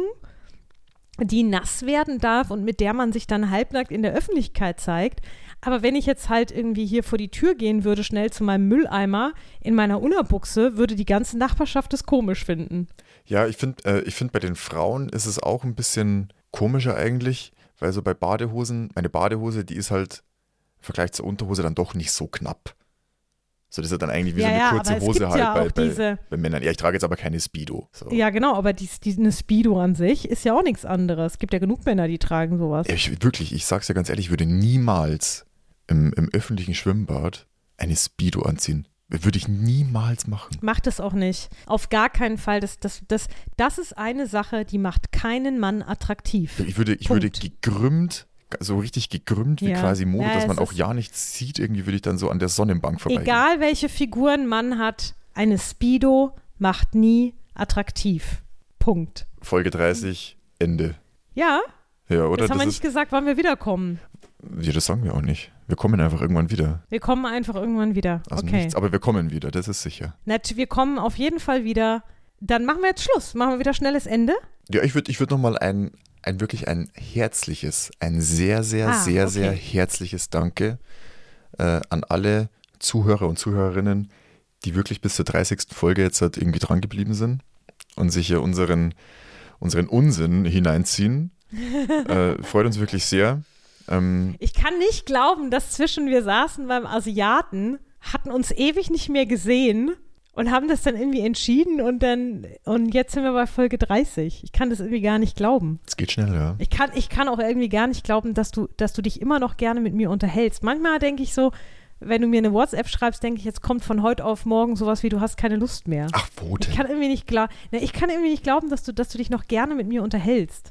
die nass werden darf und mit der man sich dann halbnackt in der Öffentlichkeit zeigt. Aber wenn ich jetzt halt irgendwie hier vor die Tür gehen würde, schnell zu meinem Mülleimer in meiner Unterbuchse, würde die ganze Nachbarschaft es komisch finden. Ja, ich finde, äh, ich find, bei den Frauen ist es auch ein bisschen komischer eigentlich, weil so bei Badehosen, meine Badehose, die ist halt im Vergleich zur Unterhose dann doch nicht so knapp. So, das ist ja dann eigentlich wie Ja, so eine ja, kurze aber es Hose gibt halt ja bei, auch bei, diese- bei Männern. Ja, ich trage jetzt aber keine Speedo. So. Ja, genau, aber die, die, eine Speedo an sich ist ja auch nichts anderes. Es gibt ja genug Männer, die tragen sowas. Ja, ich, wirklich, ich sag's ja ganz ehrlich, ich würde niemals im, im öffentlichen Schwimmbad eine Speedo anziehen. Würde ich niemals machen. Macht es auch nicht. Auf gar keinen Fall. Das, das, das, das ist eine Sache, die macht keinen Mann attraktiv. Ich würde, ich Punkt. würde gekrümmt, so richtig gekrümmt wie Ja. quasi Mode, Ja, dass es man auch ist- ja nichts sieht. Irgendwie würde ich dann so an der Sonnenbank vorbeigehen. Egal welche Figuren man hat, eine Speedo macht nie attraktiv. Punkt. Folge dreißig, Ende. Ja, Ja, oder? jetzt haben wir Das nicht gesagt, wann wir wiederkommen. ist, ja, das sagen wir auch nicht. Wir kommen einfach irgendwann wieder. Wir kommen einfach irgendwann wieder. Also Okay. nichts, aber wir kommen wieder, das ist sicher. Nett, wir kommen auf jeden Fall wieder. Dann machen wir jetzt Schluss. Machen wir wieder schnelles Ende. Ja, ich würde ich würd nochmal ein, ein wirklich ein herzliches, ein sehr, sehr, Ah, sehr, okay. sehr herzliches Danke äh, an alle Zuhörer und Zuhörerinnen, die wirklich bis zur dreißigsten Folge jetzt halt irgendwie dran geblieben sind und sich hier unseren, unseren Unsinn hineinziehen. äh, freut uns wirklich sehr. Ähm, Ich kann nicht glauben, dass zwischen wir saßen beim Asiaten, hatten uns ewig nicht mehr gesehen und haben das dann irgendwie entschieden und dann, und jetzt sind wir bei Folge dreißig. Ich kann das irgendwie gar nicht glauben. es geht schnell, ja. Ich kann, ich kann auch irgendwie gar nicht glauben, dass du, dass du dich immer noch gerne mit mir unterhältst. Manchmal denke ich so, wenn du mir eine WhatsApp schreibst, denke ich, jetzt kommt von heute auf morgen sowas wie, du hast keine Lust mehr. Ach, wo Ich denn? kann irgendwie nicht glauben, ich kann irgendwie nicht glauben, dass du, dass du dich noch gerne mit mir unterhältst.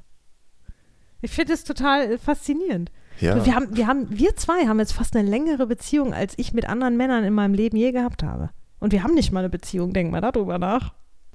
Ich finde es total äh, faszinierend. Ja. Wir haben, wir haben, wir zwei haben jetzt fast eine längere Beziehung, als ich mit anderen Männern in meinem Leben je gehabt habe. Und wir haben nicht mal eine Beziehung, denk mal darüber nach.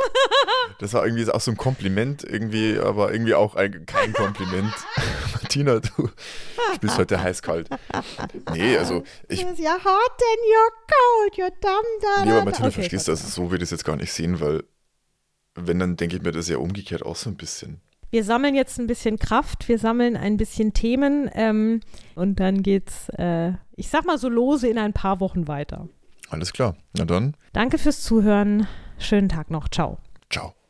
Das war irgendwie auch so ein Kompliment, irgendwie, aber irgendwie auch ein, kein Kompliment. Martina, du spielst heute heiß-kalt. Nee, also ich. You're hot and you're cold, you're dumb, da, Nee, da, aber da. Martina, Okay, verstehst du, also so würde ich es jetzt gar nicht sehen, weil wenn, dann denke ich mir das ja umgekehrt auch so ein bisschen. Wir sammeln jetzt ein bisschen Kraft, wir sammeln ein bisschen Themen ähm, und dann geht's, äh, ich sag mal so lose in ein paar Wochen weiter. Alles klar. Na dann, Danke fürs Zuhören. Schönen Tag noch. Ciao. ciao.